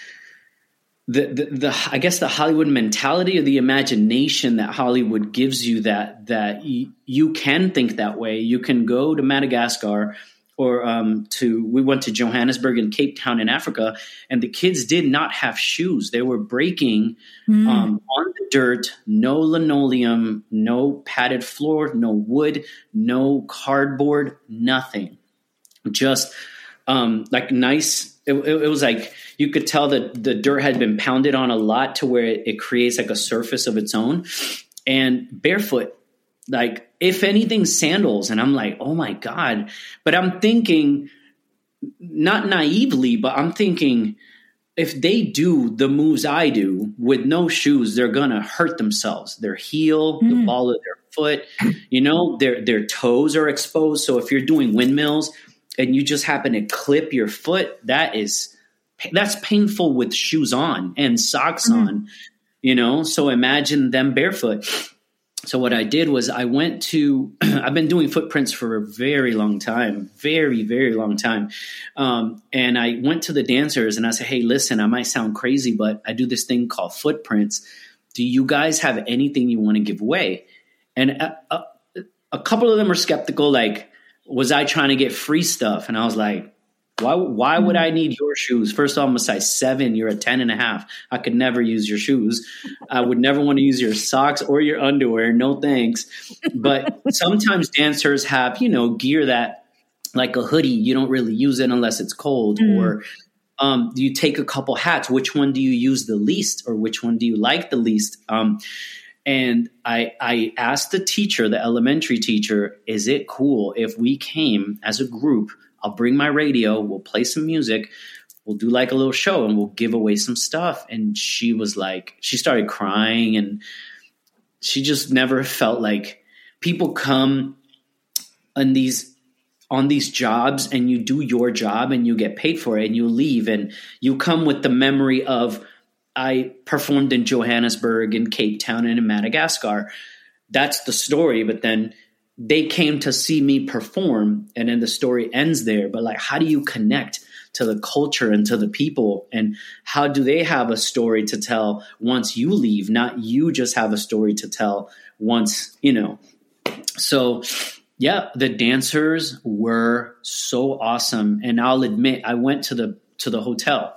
the, the, the, I guess the Hollywood mentality, or the imagination that Hollywood gives you, that, that y- you can think that way. You can go to Madagascar, or um, to, we went to Johannesburg and Cape Town in Africa, and the kids did not have shoes. They were breaking mm. um, on the dirt, no linoleum, no padded floor, no wood, no cardboard, nothing. Just um, like nice. It, it, it was like you could tell that the dirt had been pounded on a lot to where it, it creates like a surface of its own, and barefoot. Like, if anything, sandals. And I'm like, oh my God. But I'm thinking, not naively, but I'm thinking, if they do the moves I do with no shoes, they're going to hurt themselves. Their heel, mm. the ball of their foot, you know, their, their toes are exposed. So if you're doing windmills and you just happen to clip your foot, that is, that's painful with shoes on and socks mm. on, you know? So imagine them barefoot. So what I did was I went to, I've been doing footprints for a very long time, very, very long time. Um, and I went to the dancers and I said, hey, listen, I might sound crazy, but I do this thing called footprints. Do you guys have anything you want to give away? And a, a, a couple of them are skeptical, like, was I trying to get free stuff? And I was like, why, why would I need your shoes? First of all, I'm a size seven. You're a ten and a half. I could never use your shoes. I would never want to use your socks or your underwear. No thanks. But sometimes dancers have, you know, gear that, like a hoodie, you don't really use it unless it's cold. Mm. Or um, you take a couple hats. Which one do you use the least, or which one do you like the least? Um, and I, I asked the teacher, the elementary teacher, is it cool if we came as a group? I'll bring my radio, we'll play some music, we'll do like a little show, and we'll give away some stuff. And she was like, she started crying, and she just never felt like people come on these, on these jobs, and you do your job and you get paid for it, and you leave, and you come with the memory of, I performed in Johannesburg and Cape Town and in Madagascar. That's the story. But then they came to see me perform, and then the story ends there. But like, how do you connect to the culture and to the people? And how do they have a story to tell once you leave, not you just have a story to tell once, you know? So yeah, the dancers were so awesome. And I'll admit, I went to the, to the hotel,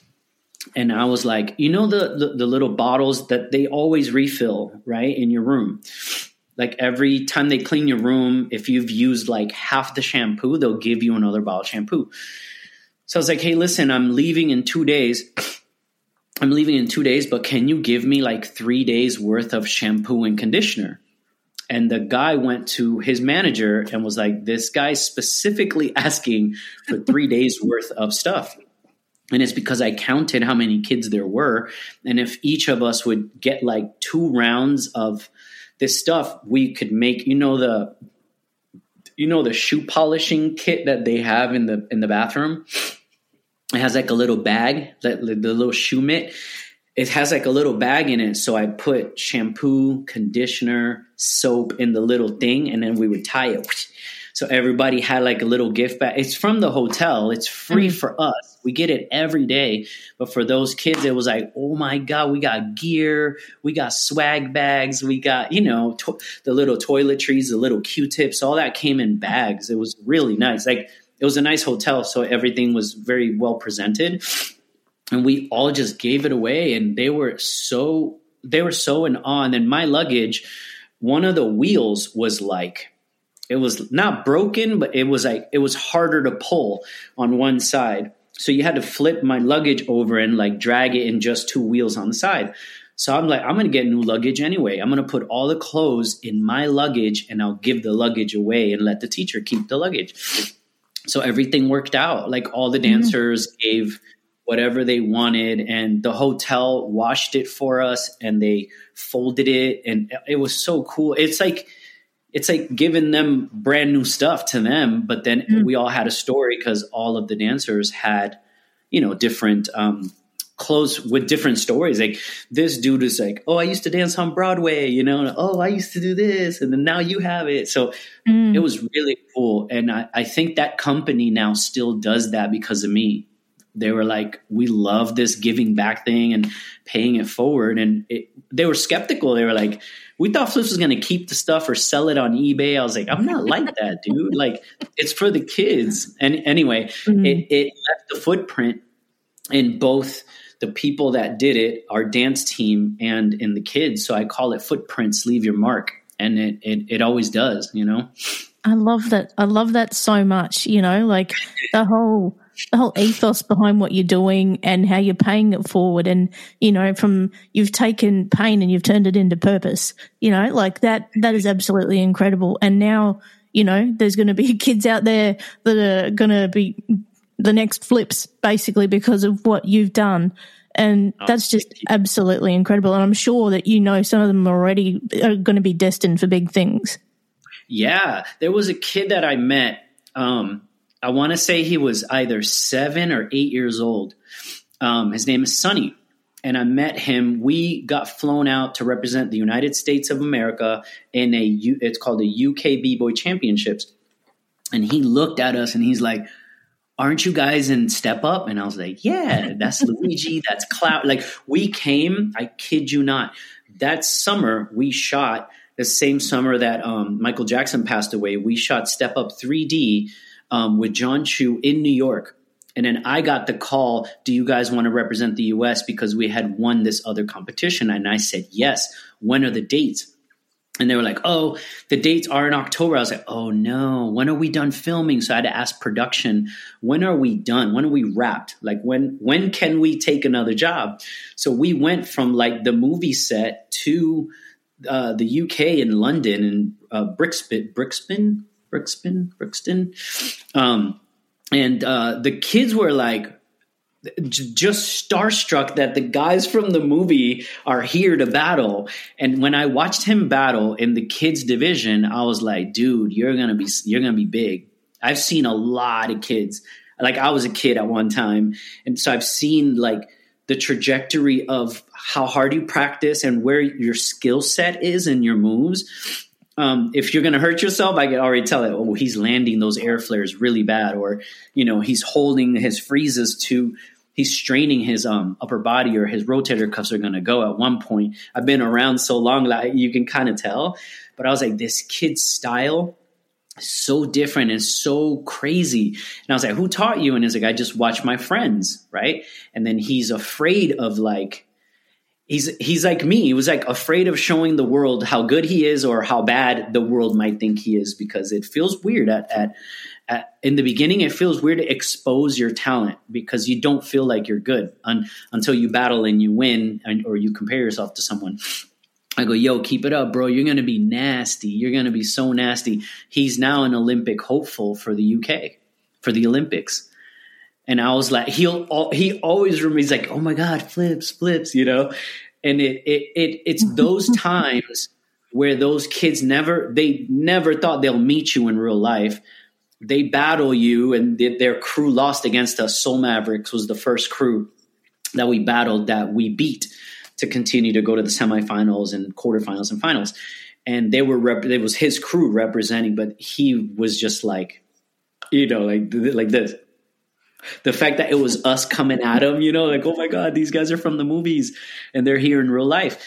and I was like, you know, the, the, the little bottles that they always refill, right, in your room. Like every time they clean your room, if you've used like half the shampoo, they'll give you another bottle of shampoo. So I was like, hey, listen, I'm leaving in two days. I'm leaving in two days, but can you give me like three days worth of shampoo and conditioner? And the guy went to his manager and was like, this guy's specifically asking for three days worth of stuff. And it's because I counted how many kids there were. And if each of us would get like two rounds of this stuff, we could make, you know, the, you know, the shoe polishing kit that they have in the, in the bathroom. It has like a little bag, that the little shoe mitt. It has like a little bag in it. So I put shampoo, conditioner, soap in the little thing, and then we would tie it. So everybody had like a little gift bag. It's from the hotel. It's free mm-hmm. for us. We get it every day. But for those kids, it was like, oh my God, we got gear. We got swag bags. We got, you know, to- the little toiletries, the little Q-tips, all that came in bags. It was really nice. Like, it was a nice hotel. So everything was very well presented. And we all just gave it away. And they were so, they were so in awe. And then my luggage, one of the wheels was like, it was not broken, but it was like, it was harder to pull on one side. So you had to flip my luggage over and like drag it in just two wheels on the side. So I'm like, I'm going to get new luggage anyway. I'm going to put all the clothes in my luggage, and I'll give the luggage away and let the teacher keep the luggage. So everything worked out. Like all the dancers mm-hmm. gave whatever they wanted, and the hotel washed it for us, and they folded it. And it was so cool. It's like, It's like giving them brand new stuff to them, but then mm. we all had a story because all of the dancers had, you know, different um, clothes with different stories. Like this dude is like, oh, I used to dance on Broadway, you know, and, oh, I used to do this, and then now you have it. So mm. it was really cool. And I, I think that company now still does that because of me. They were like, we love this giving back thing and paying it forward. And it, they were skeptical. They were like, we thought Flips was going to keep the stuff or sell it on eBay. I was like, I'm not like that, dude. Like, it's for the kids. And anyway, mm-hmm. it, it left the footprint in both the people that did it, our dance team, and in the kids. So I call it Footprints, Leave Your Mark. And it, it, it always does, you know? I love that. I love that so much, you know, like the whole... the whole ethos behind what you're doing and how you're paying it forward. And, you know, from you've taken pain and you've turned it into purpose, you know, like that, that is absolutely incredible. And now, you know, there's going to be kids out there that are going to be the next flips, basically, because of what you've done. And oh, that's just absolutely incredible. And I'm sure that you know some of them already are going to be destined for big things. Yeah. There was a kid that I met. Um, I want to say he was either seven or eight years old. Um, his name is Sonny. And I met him. We got flown out to represent the United States of America in a, U, it's called the U K B-Boy Championships. And he looked at us and he's like, aren't you guys in Step Up? And I was like, yeah, that's Luigi, that's Cloud. Like, we came, I kid you not, that summer we shot, the same summer that um, Michael Jackson passed away, we shot Step Up three D um, with John Chu in New York. And then I got the call, do you guys want to represent the U S? Because we had won this other competition. And I said, yes. When are the dates? And they were like, oh, the dates are in October. I was like, oh, no. When are we done filming? So I had to ask production, when are we done? When are we wrapped? Like, when when can we take another job? So we went from, like, the movie set to uh, the U K in London and uh, Brixton, Brixton, Brixton, Brixton. Um, and uh, the kids were, like, just starstruck that the guys from the movie are here to battle. And when I watched him battle in the kids division, I was like, dude, you're going to be, you're going to be big. I've seen a lot of kids. Like, I was a kid at one time. And so I've seen, like, the trajectory of how hard you practice and where your skill set is in your moves. Um, if you're going to hurt yourself, I can already tell it. Oh, he's landing those air flares really bad. Or, you know, he's holding his freezes to, he's straining his um, upper body, or his rotator cuffs are going to go at one point. I've been around so long that you can kind of tell. But I was like, this kid's style is so different and so crazy. And I was like, who taught you? And he's like, I just watch my friends, right? And then he's afraid of, like, he's he's like me. He was, like, afraid of showing the world how good he is or how bad the world might think he is, because it feels weird at at At, in the beginning, it feels weird to expose your talent because you don't feel like you're good un, until you battle and you win, and, or you compare yourself to someone. I go, yo, keep it up, bro. You're going to be nasty. You're going to be so nasty. He's now an Olympic hopeful for the U K, for the Olympics. And I was like, he'll, he always remains like, oh my God, flips, flips, you know? And it, it, it it's those times where those kids never, they never thought they'll meet you in real life. They battle you, and th- their crew lost against us. Soul Mavericks was the first crew that we battled that we beat to continue to go to the semifinals and quarterfinals and finals. And they were rep- it was his crew representing, but he was just like, you know, like like this. The fact that it was us coming at him, you know, like, oh my God, these guys are from the movies and they're here in real life.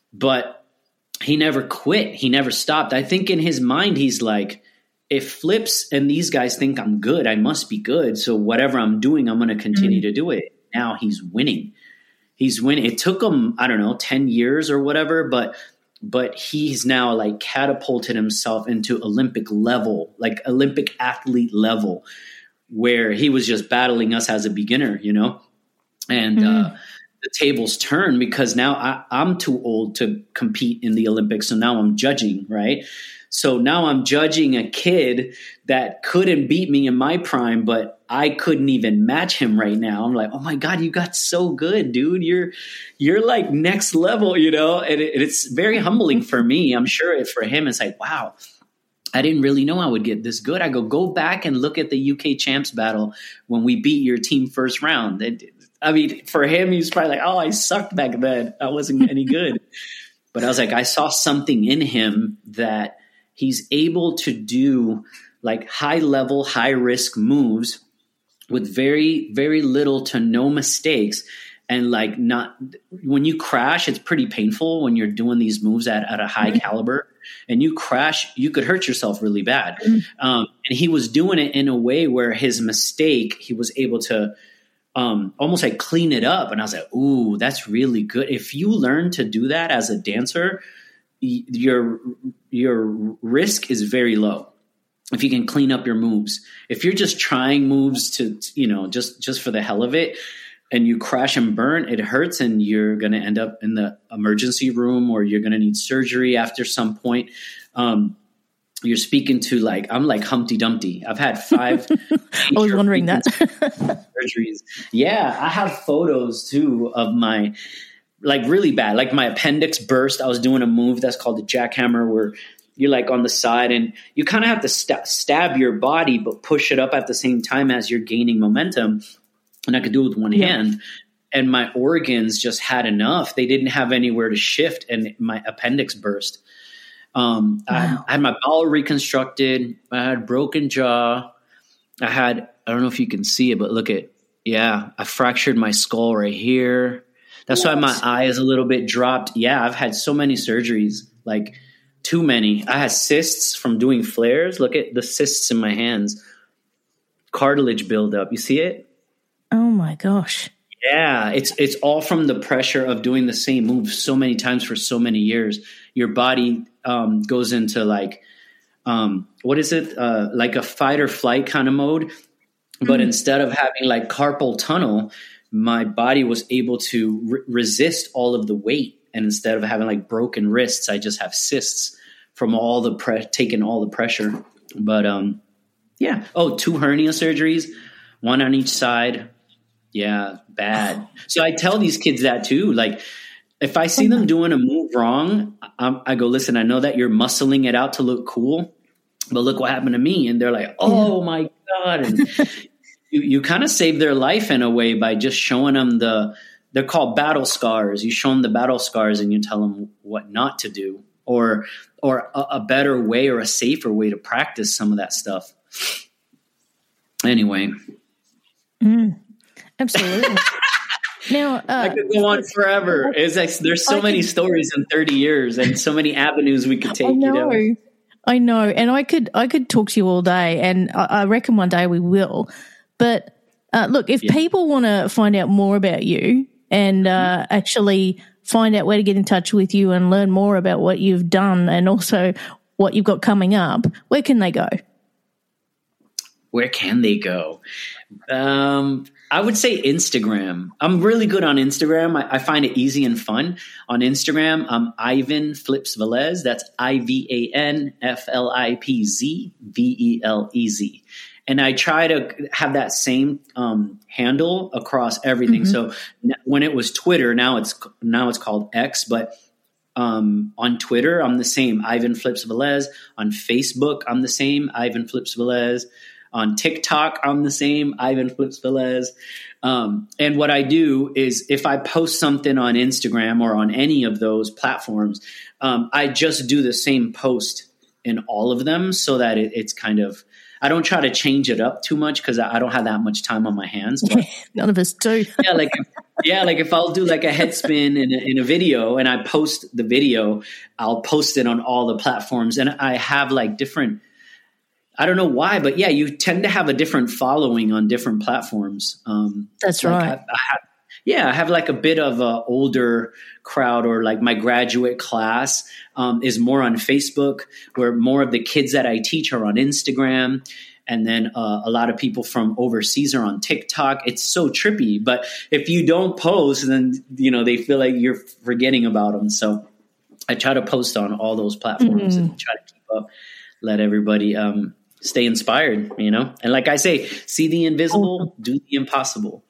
But he never quit. He never stopped. I think in his mind, he's like, if Flips and these guys think I'm good, I must be good. So whatever I'm doing, I'm going to continue mm-hmm. to do it. Now he's winning. He's winning. It took him, I don't know, ten years or whatever, but but he's now, like, catapulted himself into Olympic level, like Olympic athlete level, where he was just battling us as a beginner, you know? And mm-hmm. uh, the tables turn because now I, I'm too old to compete in the Olympics. So now I'm judging, right? So now I'm judging a kid that couldn't beat me in my prime, but I couldn't even match him right now. I'm like, oh my God, you got so good, dude. You're, you're like next level, you know, and it, it's very humbling for me. I'm sure it, for him, it's like, wow, I didn't really know I would get this good. I go, go back and look at the U K champs battle when we beat your team first round. It, I mean, for him, he's probably like, oh, I sucked back then. I wasn't any good. But I was like, I saw something in him that he's able to do, like, high level, high risk moves with very, very little to no mistakes. And, like, not when you crash, it's pretty painful when you're doing these moves at, at a high mm-hmm. caliber, and you crash, you could hurt yourself really bad. Mm-hmm. Um, and he was doing it in a way where his mistake, he was able to um, almost like clean it up. And I was like, ooh, that's really good. If you learn to do that as a dancer, your your risk is very low if you can clean up your moves. If you're just trying moves to, you know, just just for the hell of it, and you crash and burn, it hurts, and you're going to end up in the emergency room, or you're going to need surgery after some point. Um, you're speaking to like, I'm like Humpty Dumpty. I've had five. I was wondering that. surgeries. Yeah. I have photos too of my, like really bad, like my appendix burst. I was doing a move that's called the jackhammer, where you're like on the side and you kind of have to st- stab your body, but push it up at the same time as you're gaining momentum. And I could do it with one yeah. hand. And my organs just had enough. They didn't have anywhere to shift, and my appendix burst. Um, wow. I, I had my bowel reconstructed. I had broken jaw. I had, I don't know if you can see it, but look at, yeah, I fractured my skull right here. That's what? why my eye is a little bit dropped. Yeah, I've had so many surgeries, like too many. I had cysts from doing flares. Look at the cysts in my hands. Cartilage buildup. You see it? Oh my gosh. Yeah, it's it's all from the pressure of doing the same move so many times for so many years. Your body um, goes into like, um, what is it? Uh, like a fight or flight kind of mode. But mm-hmm. instead of having like carpal tunnel, my body was able to re- resist all of the weight. And instead of having like broken wrists, I just have cysts from all the pre- taking all the pressure. But um, yeah. Oh, two hernia surgeries, one on each side. Yeah, bad. So I tell these kids that too. Like, if I see them doing a move wrong, I, I go, listen, I know that you're muscling it out to look cool, but look what happened to me. And they're like, oh yeah. my God. And you, you kind of save their life in a way by just showing them the, they're called battle scars. You show them the battle scars and you tell them what not to do, or, or a, a better way or a safer way to practice some of that stuff. Anyway. Mm. Absolutely. Now, uh, I could go on forever. It's like there's so I many could, stories in thirty years, and so many avenues we could take. I know, you know? I know, and I could, I could talk to you all day, and I, I reckon one day we will. But uh, look, if yeah. people want to find out more about you and uh, mm-hmm. actually find out where to get in touch with you and learn more about what you've done and also what you've got coming up, where can they go? Where can they go? Um, I would say Instagram. I'm really good on Instagram. I, I find it easy and fun. On Instagram, I'm Ivan Flips Velez. That's I V A N F L I P Z V E L E Z. And I try to have that same um, handle across everything. Mm-hmm. So n- when it was Twitter, now it's now it's called X, but um, on Twitter, I'm the same, Ivan Flips Velez. On Facebook, I'm the same, Ivan Flips Velez. On TikTok, I'm the same, Ivan Flips Velez. Um, and what I do is if I post something on Instagram or on any of those platforms, um, I just do the same post in all of them so that it, it's kind of, I don't try to change it up too much because I, I don't have that much time on my hands. But none of us do. yeah, like yeah, like if I'll do like a head spin in a, in a video and I post the video, I'll post it on all the platforms. And I have like different, I don't know why, but yeah, you tend to have a different following on different platforms. Um, That's like right. I, I have, yeah, I have like a bit of a older crowd, or like my graduate class um, is more on Facebook, where more of the kids that I teach are on Instagram. And then uh, a lot of people from overseas are on TikTok. It's so trippy. But if you don't post, then, you know, they feel like you're forgetting about them. So I try to post on all those platforms mm-hmm. and try to keep up, let everybody um, stay inspired, you know? And like I say, see the invisible, do the impossible.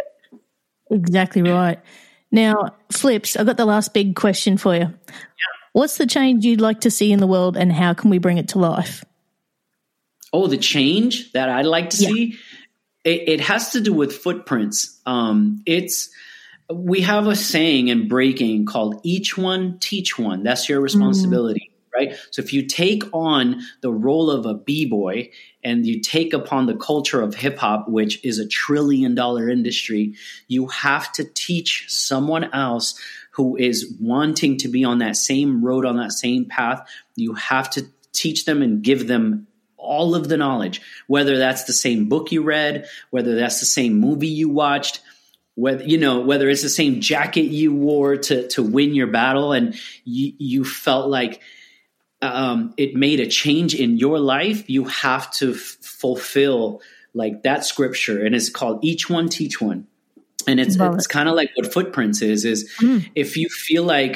Exactly right. Now, Flips, I've got the last big question for you. Yeah. What's the change you'd like to see in the world, and how can we bring it to life? Oh, the change that I'd like to yeah. see? It, it has to do with footprints. Um, it's we have a saying in breaking called each one, teach one. That's your responsibility. Mm. Right. So if you take on the role of a b-boy and you take upon the culture of hip hop, which is a trillion dollar industry, you have to teach someone else who is wanting to be on that same road, on that same path. You have to teach them and give them all of the knowledge, whether that's the same book you read, whether that's the same movie you watched, whether, you know, whether it's the same jacket you wore to, to win your battle and you, you felt like, Um, it made a change in your life, you have to f- fulfill like that scripture. And it's called each one, teach one. And it's, it's kind of like what footprints is, is mm. if you feel like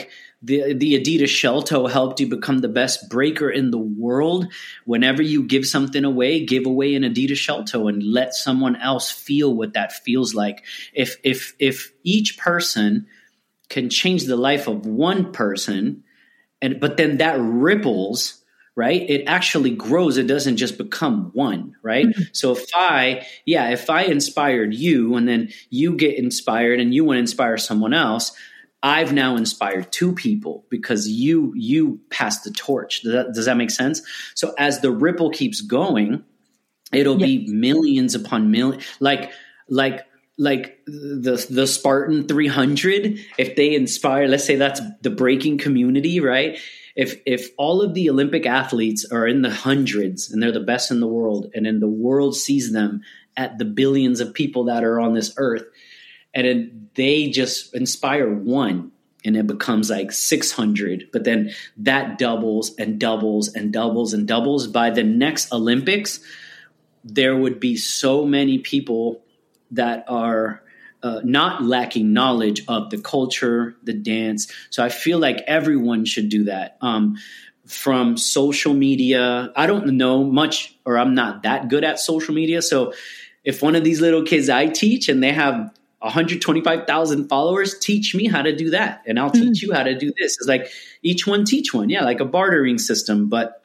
the the Adidas shell toe helped you become the best breaker in the world. Whenever you give something away, give away an Adidas shell toe and let someone else feel what that feels like. If if if each person can change the life of one person, and but then that ripples, right? It actually grows. It doesn't just become one, right? Mm-hmm. So if I, yeah, if I inspired you and then you get inspired and you want to inspire someone else, I've now inspired two people because you you passed the torch. Does that, does that make sense? So as the ripple keeps going, it'll yeah. be millions upon millions. Like like like the the Spartan three hundred. If they inspire, let's say that's the breaking community, right? If if all of the Olympic athletes are in the hundreds and they're the best in the world, and then the world sees them at the billions of people that are on this earth, and then they just inspire one, and it becomes like six hundred, but then that doubles and doubles and doubles and doubles. By the next Olympics, there would be so many people that are Uh, not lacking knowledge of the culture, the dance. So I feel like everyone should do that. Um, from social media, I don't know much, or I'm not that good at social media. So if one of these little kids I teach and they have one hundred twenty-five thousand followers, teach me how to do that. And I'll teach mm-hmm. you how to do this. It's like each one teach one. Yeah, like a bartering system. But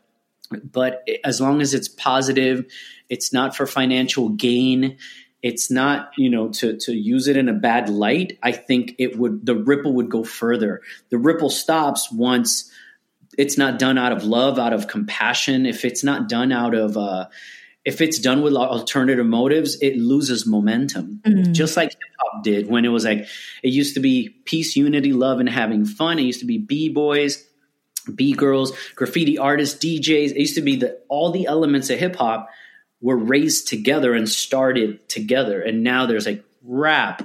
but as long as it's positive, it's not for financial gain, it's not, you know, to, to use it in a bad light. I think it would, the ripple would go further. The ripple stops once it's not done out of love, out of compassion. If it's not done out of, uh, if it's done with alternative motives, it loses momentum. Mm-hmm. Just like hip hop did when it was like, it used to be peace, unity, love, and having fun. It used to be B-boys, B-girls, graffiti artists, D Js. It used to be the, all the elements of hip hop were raised together and started together. And now there's like rap,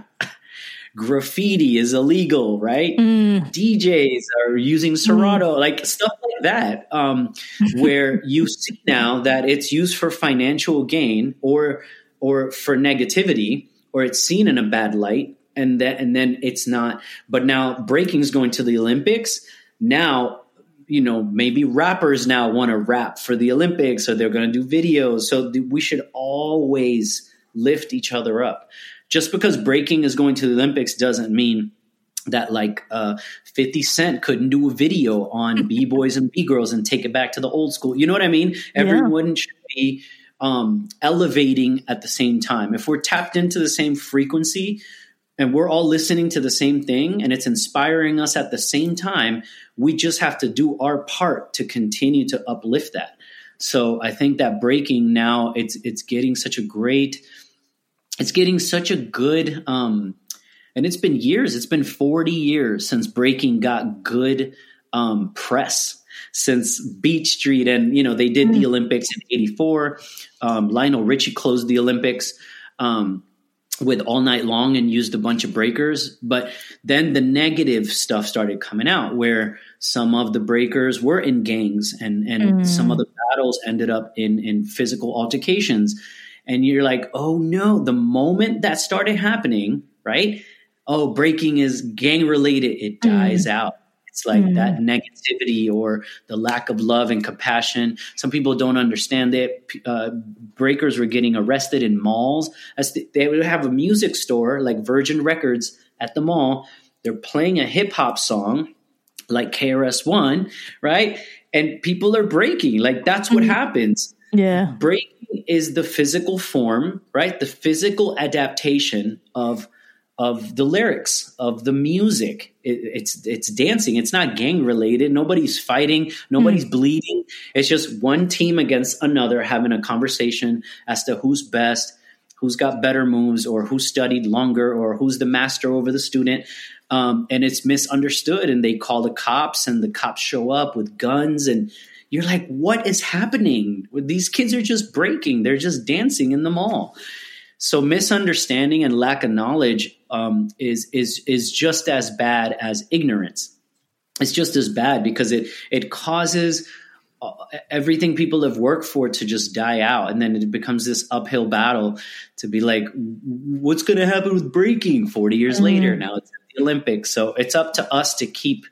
graffiti is illegal, right? Mm. D Js are using Serato, mm. like stuff like that, um, where you see now that it's used for financial gain or or for negativity, or it's seen in a bad light, and that and then it's not. But now breaking is going to the Olympics. Now, you know, maybe rappers now want to rap for the Olympics, or they're going to do videos. So th- we should always lift each other up. Just because breaking is going to the Olympics doesn't mean that like uh, fifty Cent couldn't do a video on B-boys and B-girls and take it back to the old school. You know what I mean? Everyone yeah. should be um, elevating at the same time. If we're tapped into the same frequency and we're all listening to the same thing and it's inspiring us at the same time, we just have to do our part to continue to uplift that. So I think that breaking now, it's it's getting such a great, it's getting such a good, um, and it's been years, it's been forty years since breaking got good um, press, since Beach Street, and, you know, they did mm. the Olympics in eighty-four. Um, Lionel Richie closed the Olympics Um with All Night Long and used a bunch of breakers. But then the negative stuff started coming out where some of the breakers were in gangs and, and mm. some of the battles ended up in, in physical altercations. And you're like, oh no, the moment that started happening, right? Oh, breaking is gang related. It dies mm. out. It's like mm. that negativity or the lack of love and compassion. Some people don't understand it. Uh, breakers were getting arrested in malls. As the, they would have a music store like Virgin Records at the mall. They're playing a hip hop song like K R S One, right? And people are breaking. Like that's what mm. happens. Yeah. Breaking is the physical form, right? The physical adaptation of of the lyrics, of the music. It, it's it's dancing. It's not gang related. Nobody's fighting. Nobody's mm. bleeding. It's just one team against another having a conversation as to who's best, who's got better moves, or who studied longer, or who's the master over the student. Um, and it's misunderstood, and they call the cops, and the cops show up with guns, and you're like, what is happening? These kids are just breaking. They're just dancing in the mall. So misunderstanding and lack of knowledge um, is is is just as bad as ignorance. It's just as bad because it it causes uh, everything people have worked for to just die out, and then it becomes this uphill battle to be like, what's going to happen with breaking forty years mm-hmm. later? Now it's at the Olympics, so it's up to us to keep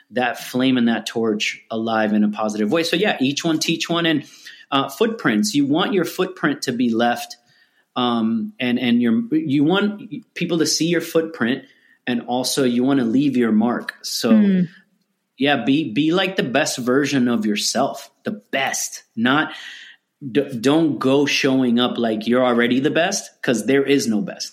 that flame and that torch alive in a positive way. So yeah, each one teach one. And uh, footprints, you want your footprint to be left, um, and and your you want people to see your footprint, and also you want to leave your mark. So mm. yeah, be be like the best version of yourself, the best. Not d- don't go showing up like you're already the best, because there is no best.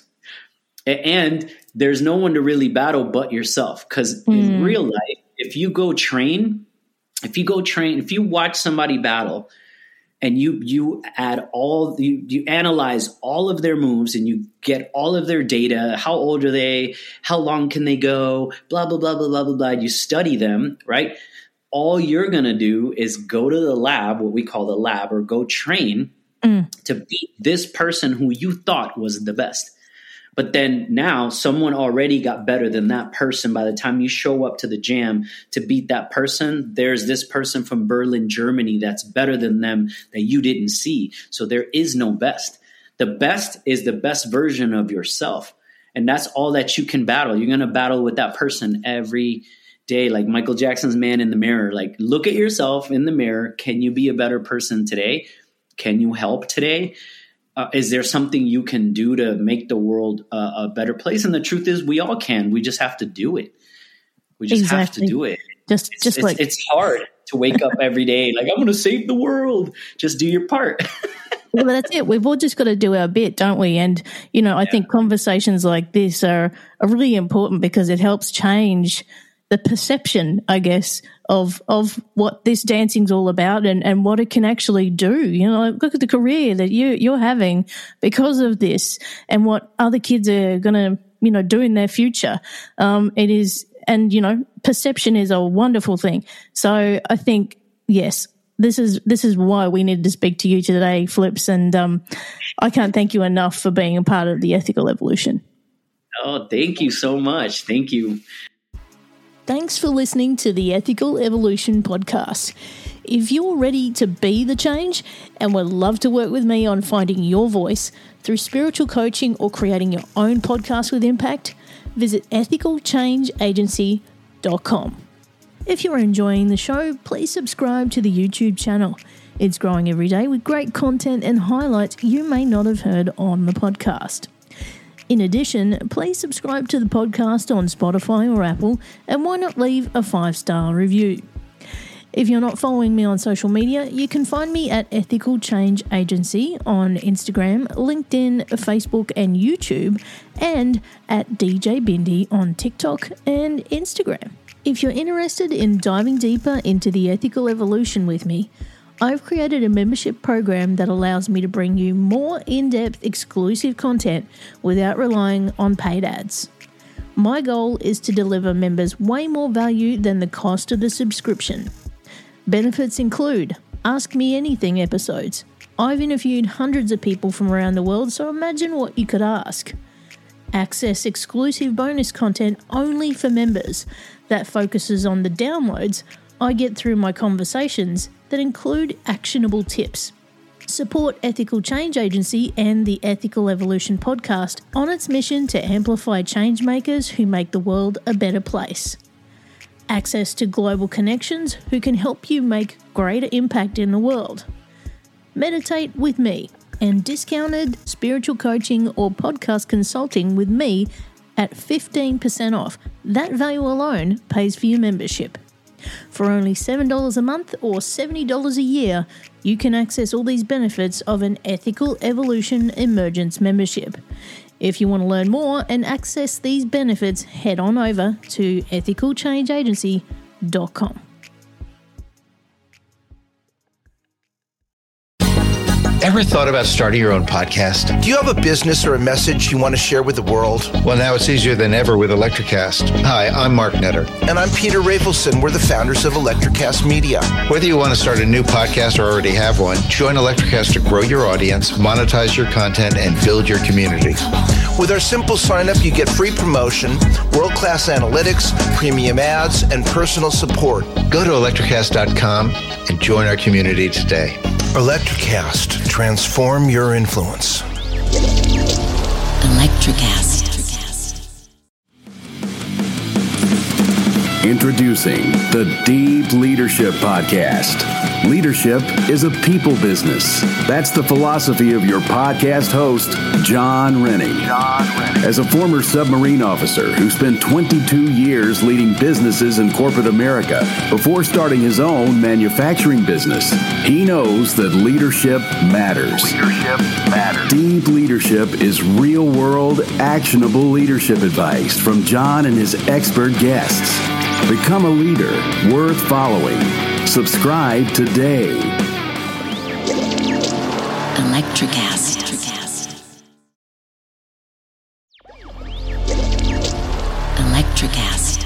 And there's no one to really battle but yourself. Because mm. in real life, if you go train, if you go train, if you watch somebody battle and you you add all, you, you analyze all of their moves and you get all of their data, how old are they, how long can they go, blah, blah, blah, blah, blah, blah, blah. You study them, right? All you're going to do is go to the lab, what we call the lab, or go train mm. to beat this person who you thought was the best. But then now someone already got better than that person. By the time you show up to the jam to beat that person, there's this person from Berlin, Germany that's better than them that you didn't see. So there is no best. The best is the best version of yourself. And that's all that you can battle. You're going to battle with that person every day. Like Michael Jackson's Man in the Mirror. Like, look at yourself in the mirror. Can you be a better person today? Can you help today? Uh, is there something you can do to make the world uh, a better place? And the truth is, we all can. We just have to do it. We just exactly. have to do it. Just, it's, just it's, like it's hard to wake up every day like, I'm going to save the world. Just do your part. Well, that's it. We've all just got to do our bit, don't we? And, you know, I yeah. think conversations like this are, are really important because it helps change the perception, I guess, of of what this dancing's all about and, and what it can actually do. You know, look at the career that you, you're having because of this and what other kids are going to, you know, do in their future. Um, it is, and, you know, perception is a wonderful thing. So I think, yes, this is this is why we needed to speak to you today, Flips, and um, I can't thank you enough for being a part of the Ethical Evolution. Oh, thank you so much. Thank you. Thanks for listening to the Ethical Evolution podcast. If you're ready to be the change and would love to work with me on finding your voice through spiritual coaching or creating your own podcast with impact, visit ethical change agency dot com. If you're enjoying the show, please subscribe to the YouTube channel. It's growing every day with great content and highlights you may not have heard on the podcast. In addition, please subscribe to the podcast on Spotify or Apple, and why not leave a five-star review? If you're not following me on social media, you can find me at Ethical Change Agency on Instagram, LinkedIn, Facebook and YouTube, and at D J Bindi on TikTok and Instagram. If you're interested in diving deeper into the ethical evolution with me, I've created a membership program that allows me to bring you more in-depth exclusive content without relying on paid ads. My goal is to deliver members way more value than the cost of the subscription. Benefits include Ask Me Anything episodes. I've interviewed hundreds of people from around the world, so imagine what you could ask. Access exclusive bonus content only for members that focuses on the downloads I get through my conversations that include actionable tips. Support Ethical Change Agency and the Ethical Evolution podcast on its mission to amplify change makers who make the world a better place. Access to global connections who can help you make greater impact in the world. Meditate with me and discounted spiritual coaching or podcast consulting with me at fifteen percent off. That value alone pays for your membership. For only seven dollars a month or seventy dollars a year, you can access all these benefits of an Ethical Evolution Emergence membership. If you want to learn more and access these benefits, head on over to ethical change agency dot com. Ever thought about starting your own podcast? Do you have a business or a message you want to share with the world? Well, now it's easier than ever with Electrocast. Hi, I'm Mark Netter. And I'm Peter Rafelson. We're the founders of Electrocast Media. Whether you want to start a new podcast or already have one, join Electrocast to grow your audience, monetize your content, and build your community. With our simple sign-up, you get free promotion, world-class analytics, premium ads, and personal support. Go to electrocast dot com and join our community today. Electrocast. Transform your influence. Electrocast. Introducing the Deep Leadership Podcast. Leadership is a people business. That's the philosophy of your podcast host, John Rennie. John Rennie. As a former submarine officer who spent twenty-two years leading businesses in corporate America before starting his own manufacturing business, he knows that leadership matters. Leadership matters. Deep Leadership is real-world, actionable leadership advice from John and his expert guests. Become a leader worth following. Subscribe today. Electricast. Electricast.